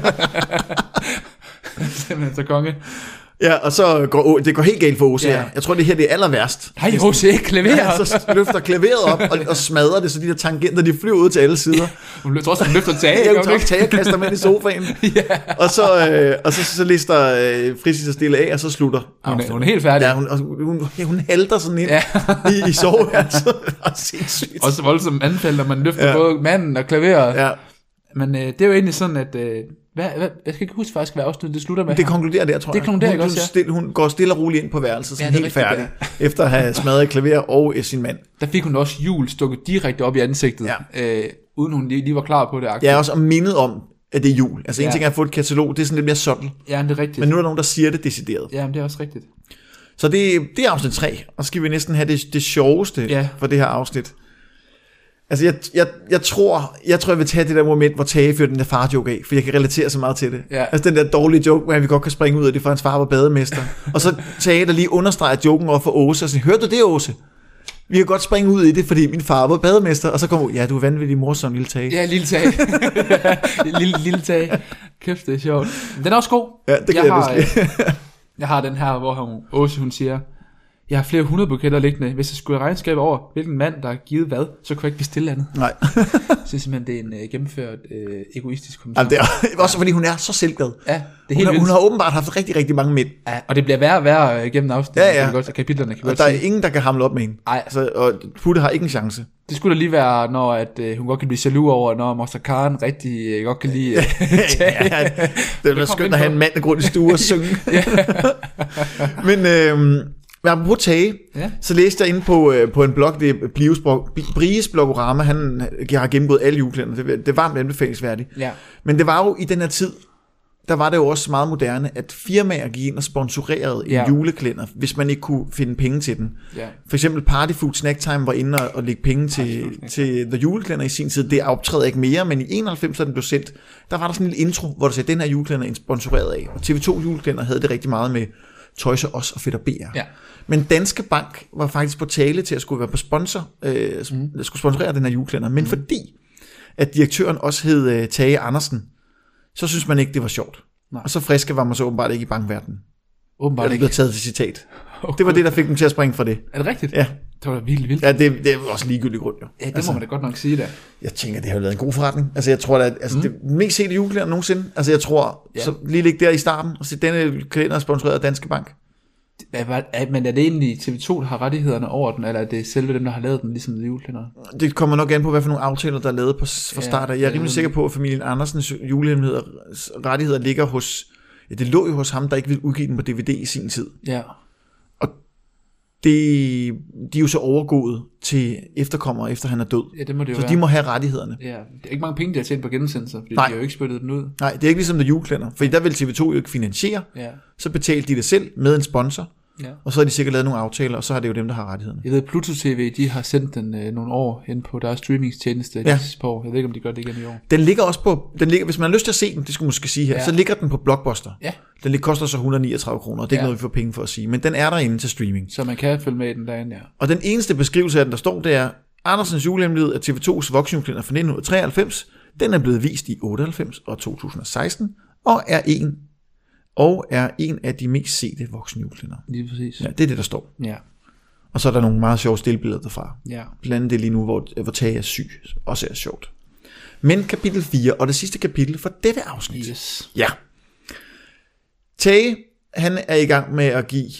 Simpelthen så konge. Ja, og så går helt galt for Åse her. Jeg tror, det her det er aller værst. Nej, Åse ikke klaveret. Ja, så løfter klaveret op og smadrer det, så de der tangenter, de flyver ud til alle sider. Hun tror også, hun løfter Tage. Ja, hun tager Tage og kaster med i sofaen. Og så lister Fritz sig stille af, og så slutter. Hun er helt færdig. Ja, hun halter sådan ind i soveværelset. Sindssygt. Også voldsomt anfald, når man løfter både manden og klaveret. Ja. Men det er jo egentlig sådan, at... jeg skal ikke huske faktisk, hvad afsnittet det slutter med. Det konkluderer der, tror jeg. Det konkluderer ikke også, hun går stille og roligt ind på værelset, sådan helt færdig, efter at have smadret klaver og sin mand. Der fik hun også jul stukket direkte op i ansigtet, uden hun lige var klar på det. Jeg er også mindet om, at det er jul. Altså en ting er at få et katalog, det er sådan lidt mere subtle. Ja, det er rigtigt. Men nu er der nogen, der siger det decideret. Ja, men det er også rigtigt. Så det er afsnit 3, og så skal vi næsten have det sjoveste for det her afsnit. Altså, jeg tror, jeg vil tage det der moment, hvor Tage fører den der far-joke af, for jeg kan relatere så meget til det. Ja. Altså, den der dårlige joke, hvor vi godt kan springe ud af det, for hans far var bademester. Og så Tage, der lige understreger joken over for Åse, og siger, hørte du det, Åse? Vi kan godt springe ud i det, fordi min far var bademester. Og så kommer du er vanvittig morsom, lille Tage. Ja, lille Tage. lille Tage. Kæft, det er sjovt. Den er også god. Ja, det kan jeg jeg har den her, hvor Åse, hun siger, jeg har flere 100 buketter liggende. Hvis jeg skulle regnskab over, hvilken mand, der har givet hvad, så kunne jeg ikke bestille andet. Nej. Så simpelthen, det er en gennemført egoistisk kommentar. Jamen, det er også fordi hun er så selvglad. Ja, det er helt vildt. Hun har åbenbart haft rigtig, rigtig mange mænd. Ja, og det bliver værre og værre gennem afsnittet. Ja. Kan godt, kapitlerne kan og godt der er sige. ingen, der kan hamle op med hende. Nej. Altså, og Putte har ikke en chance. Det skulle da lige være, når at, hun godt kan blive jaloux over, når Moster Karen rigtig godt kan lide ja, det er skønt at have en mand, der går i stue og synge. Men apropos Tage, så læste jeg inde på en blog, det er Bries Blogorama, han har gennemgået alle julekalendere, det er varmt anbefalingsværdigt. Ja. Men det var jo i den her tid, der var det jo også meget moderne, at firmaer gik ind og sponsorerede en julekalender, hvis man ikke kunne finde penge til den. Ja. For eksempel Party Food Snack Time var inde og lægge penge til The Julekalender i sin tid. Det optræder ikke mere, men i 91, da den blev sendt, der var der sådan en lille intro, hvor der sagde, den her julekalender er sponsoreret af. Og TV2 Julekalender havde det rigtig meget med Toys R Us og Fætter BR. Ja. Men Danske Bank var faktisk på tale til at skulle være på sponsor, skulle sponsorere den her julekalender. Men fordi at direktøren også hed Tage Andersen, så synes man ikke, det var sjovt. Nej. Og så friske var man så åbenbart ikke i bankverdenen. Åbenbart ikke. Det blev taget til citat. Det var det, der fik dem til at springe fra det. Er det rigtigt? Ja. Det var vildt. Ja, det er også ligegyldig grund, jo. Ja, det må man da godt nok sige, da. Jeg tænker, det har været en god forretning. Altså, jeg tror, at det er mest set julekalender nogensinde. Altså, jeg tror, så lige ligge der i starten, og se, denne kalender er sponsoreret af Danske Bank. Men er det egentlig TV2, der har rettighederne over den, eller er det selve dem, der har lavet den, ligesom julekalender? Det kommer nok an på, hvad for nogle aftaler, der er lavet fra start af. Jeg er rimelig sikker på, at familien Andersens rettigheder ligger hos... Ja, det lå jo hos ham, der ikke ville udgive den på DVD i sin tid. Ja. Og de er jo så overgået til efterkommere, efter han er død. Ja, det må det jo så være. De må have rettighederne. Ja, det er ikke mange penge, de har tjent på genudsendelser, fordi de har jo ikke spyttet den ud. Nej, det er ikke ligesom The Julekalender, for der vil TV2 jo ikke finansiere. Ja. Så betalte de det selv med en sponsor. Ja. Og så har de sikkert lavet nogle aftaler, og så har det jo dem, der har rettighederne. Jeg ved, Pluto TV, de har sendt den nogle år hen på deres streamingstjeneste. Ja. På. Jeg ved ikke, om de gør det igen i år. Den ligger også på, hvis man har lyst til at se den, det skulle måske sige her, så ligger den på Blockbuster. Ja. Den koster så 139 kroner, og det er ikke noget, vi får penge for at sige. Men den er derinde til streaming. Så man kan følge med i den derinde, ja. Og den eneste beskrivelse af den, der står, det er, Andersens julehemmelighed af TV2's voksenjulekalender fra 1993. Den er blevet vist i 98 og 2016, og er en af de mest sete voksenjulekalendere. Lige præcis. Ja, det er det, der står. Ja. Og så er der nogle meget sjove stillbilleder derfra. Ja. Blandt andet det lige nu, hvor Tage er syg, også er sjovt. Men kapitel 4, og det sidste kapitel for dette afsnit. Yes. Ja. Tage, han er i gang med at give,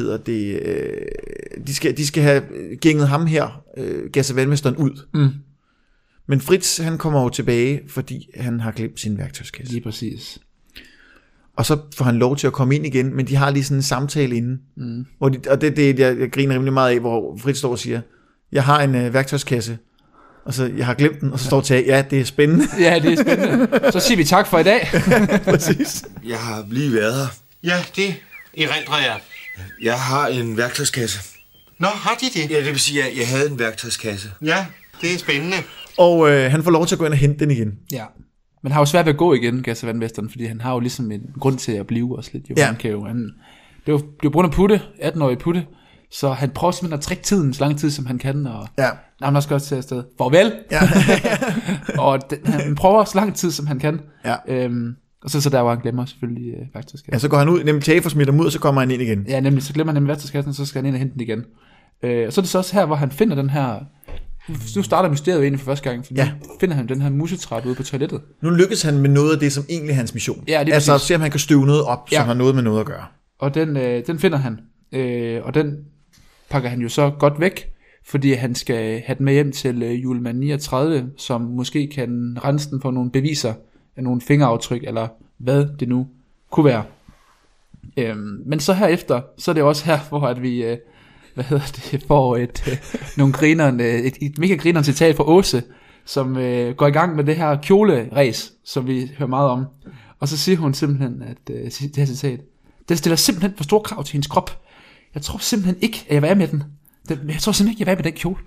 de skal have gænget ham her, gassevalmesteren ud. Mm. Men Fritz, han kommer jo tilbage, fordi han har glemt sin værktøjskasse. Lige præcis. Og så får han lov til at komme ind igen, men de har lige sådan en samtale inden. Mm. Hvor og det jeg griner rimelig meget af, hvor Fritz står og siger, jeg har en værktøjskasse, og så jeg har glemt den, og så står Tage, ja, det er spændende. Ja, det er spændende. Så siger vi tak for i dag. Præcis. Jeg har lige været her. Ja, det erindrer jeg. Jeg har en værktøjskasse. Nå, har de det? Ja, det vil sige, at jeg havde en værktøjskasse. Ja, det er spændende. Og han får lov til at gå ind og hente den igen. Ja. Men har jo svært ved at gå igen, gassevalmesteren, fordi han har jo ligesom en grund til at blive også lidt. Jo. Ja. Det var på grund af Putte, 18-årige Putte, så han prøver simpelthen at trække tiden så lang tid, som han kan, og han også godt til afsted. Farvel! Ja. Og han prøver så lang tid, som han kan. Ja. Og så der, hvor han glemmer selvfølgelig værktøjskassen. Ja, så går han ud, nemlig Tage får smidt ham ud, og så kommer han ind igen. Ja, nemlig, så glemmer han nemlig værktøjskassen, og så skal han ind og hente den igen. Og så er det så også her, hvor han finder den her... Nu starter mysteriet egentlig for første gang, for nu finder han den her musetræt ude på toilettet. Nu lykkes han med noget af det, som egentlig er hans mission. Ja, det er altså at se, om han kan støve noget op, som har noget med noget at gøre. Og den finder han, og den pakker han jo så godt væk, fordi han skal have den med hjem til julemand 39, som måske kan rense den for nogle beviser af nogle fingeraftryk, eller hvad det nu kunne være. Men så herefter, så er det også her, hvor at vi... får nogle et mega grineren citat fra Åse, som går i gang med det her kjoleræs, som vi hører meget om. Og så siger hun simpelthen, at det her citat, den stiller simpelthen for store krav til hendes krop. Jeg tror simpelthen ikke, at jeg vil af med den. Jeg tror simpelthen ikke, jeg vil af med den kjole.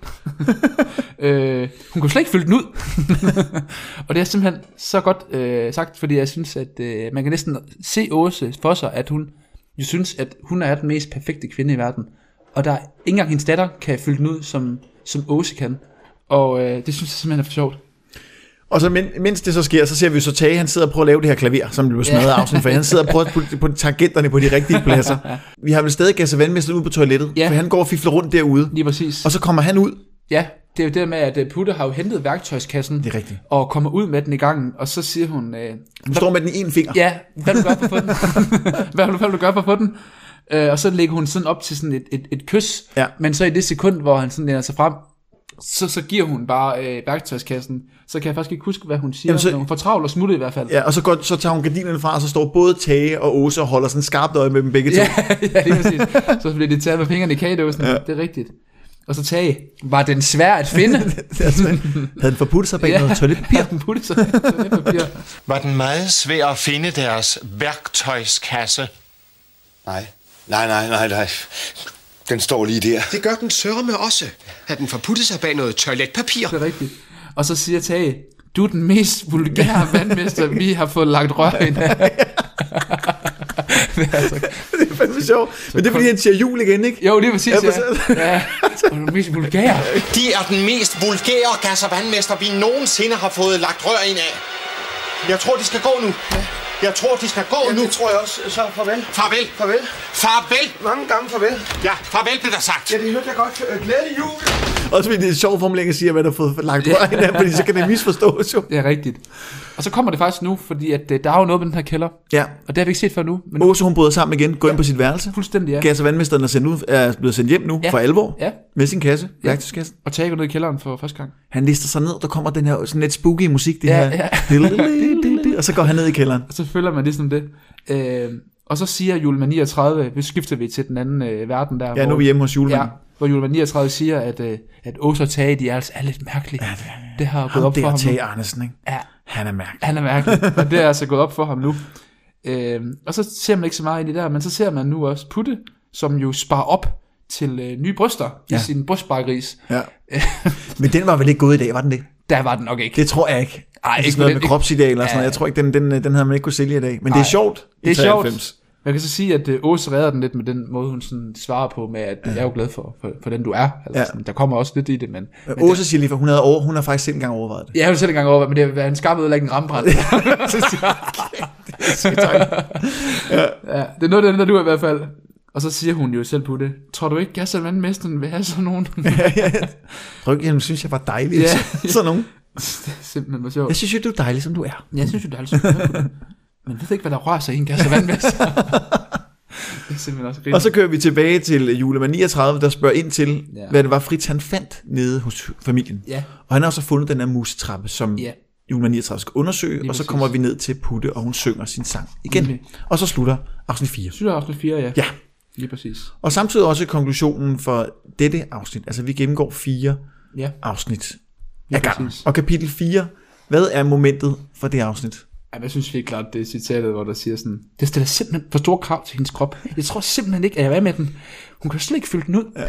Hun kunne slet ikke fylde den ud. Og det er simpelthen så godt sagt, fordi jeg synes, at man kan næsten se Åse for sig, at hun jo synes, at hun er den mest perfekte kvinde i verden. Og der er ikke engang hendes datter kan fylde den ud, som Åse kan. Og det synes jeg simpelthen er for sjovt. Og så mens det så sker, så ser vi så Tage, han sidder og prøver at lave det her klaver, som blev smadret af afsnit, for han sidder og prøver at putte tangenterne på de rigtige pladser. Vi har vel stadig gasset vandmester ud på toilettet, for han går og fifler rundt derude. Lige præcis. Og så kommer han ud. Ja, det er jo det med, at Putte har jo hentet værktøjskassen. Det er rigtigt. Og kommer ud med den i gangen, og så siger hun... Hun står med den i en finger. Ja, hvad vil du gøre for at få den? hvad vil du gøre for at få den? Og så lægger hun sådan op til sådan et kys, men så i det sekund, hvor han sådan læner sig frem, så giver hun bare værktøjskassen. Så kan jeg faktisk ikke huske, hvad hun siger. Jamen, hun får travlt og smutter i hvert fald. Ja, og så tager hun gardinerne fra, og så står både Tage og Åse og holder sådan skarpt øje med dem begge to. Ja, det er præcis. Så bliver de taget med fingrene i kagedåsen. Ja. Det er rigtigt. Og så Tage, var den svær at finde? Havde den forputtet sig bag noget toiletpapir? Havde den puttet sig bag toiletpapir? Var den meget svær at finde deres værktøjskasse? Nej. Den står lige der. Det gør den sørme også. Havde den forputtet sig bag noget toiletpapir? Det er rigtigt. Og så siger Tage, du er den mest vulgære vandmester, vi har fået lagt rør ind af. Det er fandme sjovt. Men det er fordi, han siger jul igen, ikke? Jo, det er præcis, ja. Og den mest vulgære. De er den mest vulgære gasservandmester, vi nogensinde har fået lagt rør ind af. Jeg tror, de skal gå nu. Jeg tror, de skal gå nu. Det tror jeg også. Så farvel. Farvel. Farvel. Farvel. Mange gange farvel. Ja, farvel blev der sagt. Ja, det hørte jeg godt. Glædelig jul. Også fordi det er sjovt formulering at sige, at man har fået lagt rør ind af, fordi så kan det misforstås jo. Det er rigtigt. Og så kommer det faktisk nu, fordi at der er jo noget med den her kælder. Ja. Og det har vi ikke set før nu. Men Åse, hun bryder sammen igen, går ind på sit værelse. Fuldstændig, ja. Gasser vandmesteren er blevet sendt hjem nu for alvor. Ja. Med sin kasse, værktøjskassen. Og Tage går ned i kælderen for første gang. Han lister sig ned, der kommer den her sådan lidt spooky musik, det her. Og så går han ned i kælderen. Og så følger man ligesom det. Og så siger Julemand 39, vi skifter vi til den anden verden der. Ja, nu er vi hjemme hos Julemand. Ja, hvor Julemand 39 siger, at Åse og Tage, de er altså lidt mærkelige. Ja, det har gået op for ham. Tage Arnesen, ikke? Ja. Han er mærkelig. Han er mærkelig, og det er altså gået op for ham nu. Og så ser man ikke så meget ind i det der, men så ser man nu også Putte, som jo sparer op til nye bryster i sin brystbaregris. Ja. Men den var vel ikke gået i dag, var den det? Der var den nok ikke. Det tror jeg ikke. Ej, ikke noget med kropsideal eller sådan noget. Jeg tror ikke, den havde man ikke kunne sælge i dag. Men det er sjovt. Det er sjovt. Jeg kan så sige, at Åse redder den lidt med den måde, hun sådan svarer på, med at jeg er jo glad for den, du er. Altså, sådan, der kommer også lidt i det, men Åse siger lige, for hun har faktisk selv engang overvejet det. Ja, hun har selv engang overvejet, men det er en skarp ødelæggende en rambrand. Det er noget af det, der du er i hvert fald. Og så siger hun jo selv på det, tror du ikke, Gasser vandmesteren vil have sådan nogen? Ryggen synes jeg var dejligt. Sådan nogen. Det er simpelthen sjovt. Jeg synes jo, du er dejlig, som du er. Jeg synes jo, du er dejlig, som du er. Men ved ikke, hvad der rører sig i en Gasser vandmester. Det er simpelthen også rigtigt. Og så kører vi tilbage til Julemand 39, der spørger ind til, hvad det var Fritz han fandt nede hos familien. Ja. Og han har også fundet den her musetrappe, som Julemand 39 skal undersøge, lige og så kommer vi ned til Putte, og hun synger sin sang igen. Okay. Og så slutter afsnit 4. Slutter afsnit 4, ja. Ja. Lige præcis. Og samtidig også konklusionen for dette afsnit. Altså vi gennemgår 4 afsnit af gangen. Og kapitel 4, hvad er momentet for det afsnit? Jeg synes helt klart, det er citatet, hvor der siger sådan, det stiller simpelthen for store krav til hendes krop. Jeg tror simpelthen ikke, at jeg er med den. Hun kan slet ikke fylde den ud. Ja.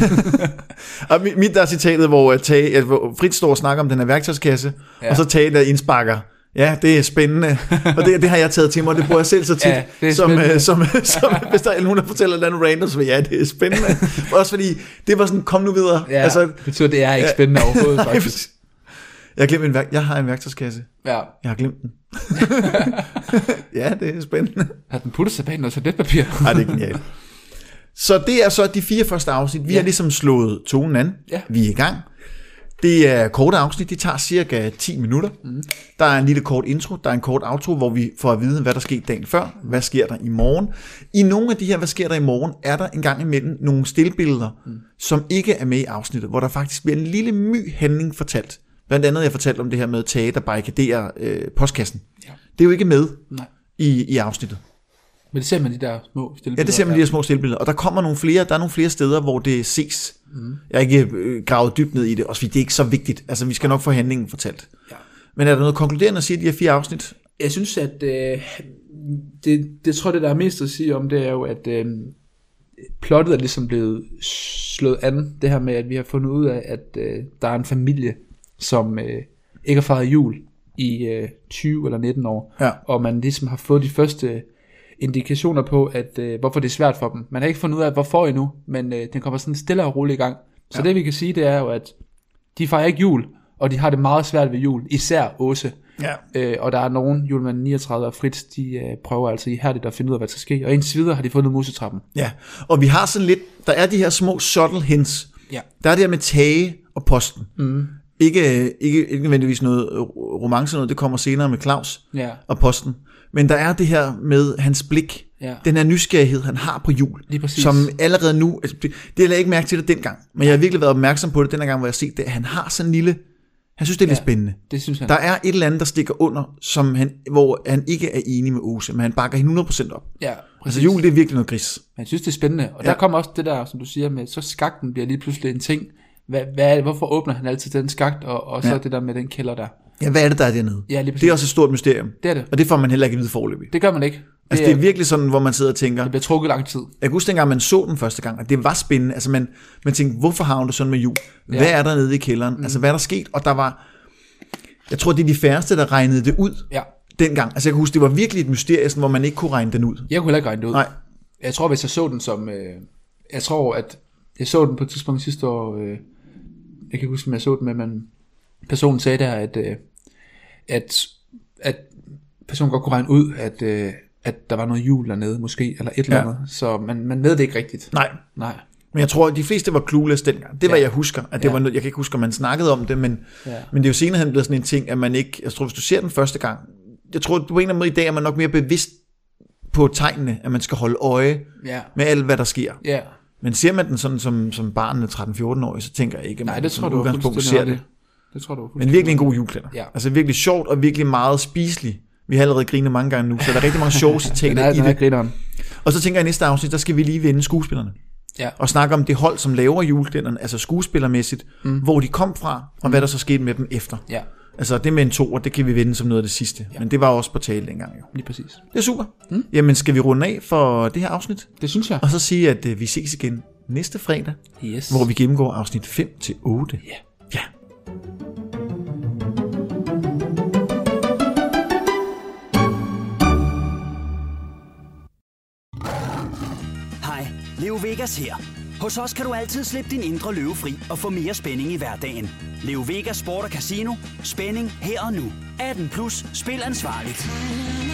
Og mit der er citatet, hvor Fritz står og snakker om den her værktøjskasse, og så Tage der indsparker. Ja, det er spændende. Og det har jeg taget til mig, og det bruger jeg selv så tit. Som hvis der er nogen, der fortæller et eller andet random, så ja, det er spændende. Også fordi, det var sådan, kom nu videre. Ja, altså, det betyder, det er ikke spændende overhovedet, faktisk. Jeg har en værktøjskasse. Ja. Jeg har glemt den. Ja, det er spændende. Har den puttet sig bag noget toiletpapir? Nej, det er genialt. Så det er så de 4 første afsnit. Vi har ligesom slået tonen an. Ja. Vi er i gang. Det er korte afsnit. Det tager cirka 10 minutter. Der er en lille kort intro. Der er en kort outro, hvor vi får at vide, hvad der skete dagen før. Hvad sker der i morgen? I nogle af de her, hvad sker der i morgen, er der en gang imellem nogle stillbilleder, som ikke er med i afsnittet, hvor der faktisk bliver en lille handling fortalt. Blandt andet, jeg fortalte om det her med Tage, der barrikaderer postkassen. Ja. Det er jo ikke med i afsnittet. Men det ser man de der små stillbilleder. Ja, det ser man de der små stillbilleder. Og der kommer nogle flere, der er nogle flere steder, hvor det ses. Jeg er ikke gravet dybt ned i det, også fordi det er ikke så vigtigt. Altså, vi skal nok få handlingen fortalt. Ja. Men er der noget konkluderende at sige de her 4 afsnit? Jeg synes, at det tror jeg, det der er mest at sige om, det er jo, at plottet er ligesom blevet slået an. Det her med, at vi har fundet ud af, at der er en familie, som ikke har fejret jul i 20 eller 19 år. Ja. Og man ligesom har fået de første indikationer på, at hvorfor det er svært for dem. Man har ikke fundet ud af, hvorfor endnu, men den kommer sådan stille og roligt i gang. Så det vi kan sige, det er jo, at de fejrer ikke jul, og de har det meget svært ved jul, især Åse. Ja. Og der er nogen, julemand 39 og Fritz, de prøver altså ihærdigt at finde ud af, hvad der skal ske. Og indtil videre har de fundet musetrappen. Ja, og vi har sådan lidt, der er de her små subtle hints. Ja. Der er det her med Tage og posten. Ikke nødvendigvis noget romance, noget, det kommer senere med Claus og posten. Men der er det her med hans blik, den her nysgerrighed, han har på jul, som allerede nu, altså, det jeg ikke mærke til det dengang, men jeg har virkelig været opmærksom på det den gang, hvor jeg har set det, han har sådan en lille, han synes det er lidt spændende. Det synes han. Der er et eller andet, der stikker under, hvor han ikke er enig med Åse, men han bakker hende 100% op. Ja, altså jul, det er virkelig noget gris. Han synes det er spændende, og der kommer også det der, som du siger, med så skakten bliver lige pludselig en ting. Hvorfor åbner han altid den skakt, og så det der med den kælder der? Ja, hvad er det, der er dernede? Ja, det er også et stort mysterium. Det er det. Og det får man heller ikke at vide foreløbig. Det gør man ikke. Altså det er virkelig sådan, hvor man sidder og tænker... Det bliver trukket lang tid. Jeg kan huske dengang, man så den første gang, og det var spændende. Altså man tænkte, hvorfor har hun det sådan med jul? Hvad er der nede i kælderen? Altså hvad er der sket? Og der var... Jeg tror, det er de færreste, der regnede det ud dengang. Altså jeg kan huske, det var virkelig et mysterium, hvor man ikke kunne regne den ud. Jeg kunne heller ikke regne det ud. Nej. Jeg tror, hvis jeg så den som... jeg tror, at jeg så den på et tidspunkt sidste år... jeg kan huske, om jeg så den med, personen sagde der, at personen godt kunne regne ud, at der var noget jul dernede, måske, eller et eller andet. Så man ved det ikke rigtigt. Nej. Men jeg tror, at de fleste var clueless dengang. Det var, jeg husker. At det var noget, jeg kan ikke huske, om man snakkede om det, men det er jo senere hen blevet sådan en ting, at man ikke... Jeg tror, hvis du ser den første gang... Jeg tror, på en eller anden måde i dag er man nok mere bevidst på tegnene, at man skal holde øje med alt, hvad der sker. Ja. Men ser man den sådan som barn 13-14-årig, så tænker jeg ikke, at man det tror du udgangspunkt ser det. Det tror du. Men virkelig en god juleklæder. Ja. Altså virkelig sjovt og virkelig meget spiselig. Vi har allerede grinet mange gange nu, så der er rigtig mange sjove citater i det. Og så tænker jeg, i næste afsnit, der skal vi lige vende skuespillerne. Ja. Og snakke om det hold, som laver juleklæderne, altså skuespillermæssigt, hvor de kom fra, og hvad der så skete med dem efter. Ja. Altså det med en toer, det kan vi vende som noget af det sidste. Ja. Men det var også på tale dengang jo. Lige præcis. Det er super. Jamen skal vi runde af for det her afsnit? Det synes jeg. Og så sige, at vi ses igen næste fredag, hvor vi gennemgår afsnit 5-8. Ja. Hej, Leo Vegas her. Hos os kan du altid slippe din indre løve fri og få mere spænding i hverdagen. Leo Vegas Sport og Casino. Spænding her og nu. 18+. Spil ansvarligt.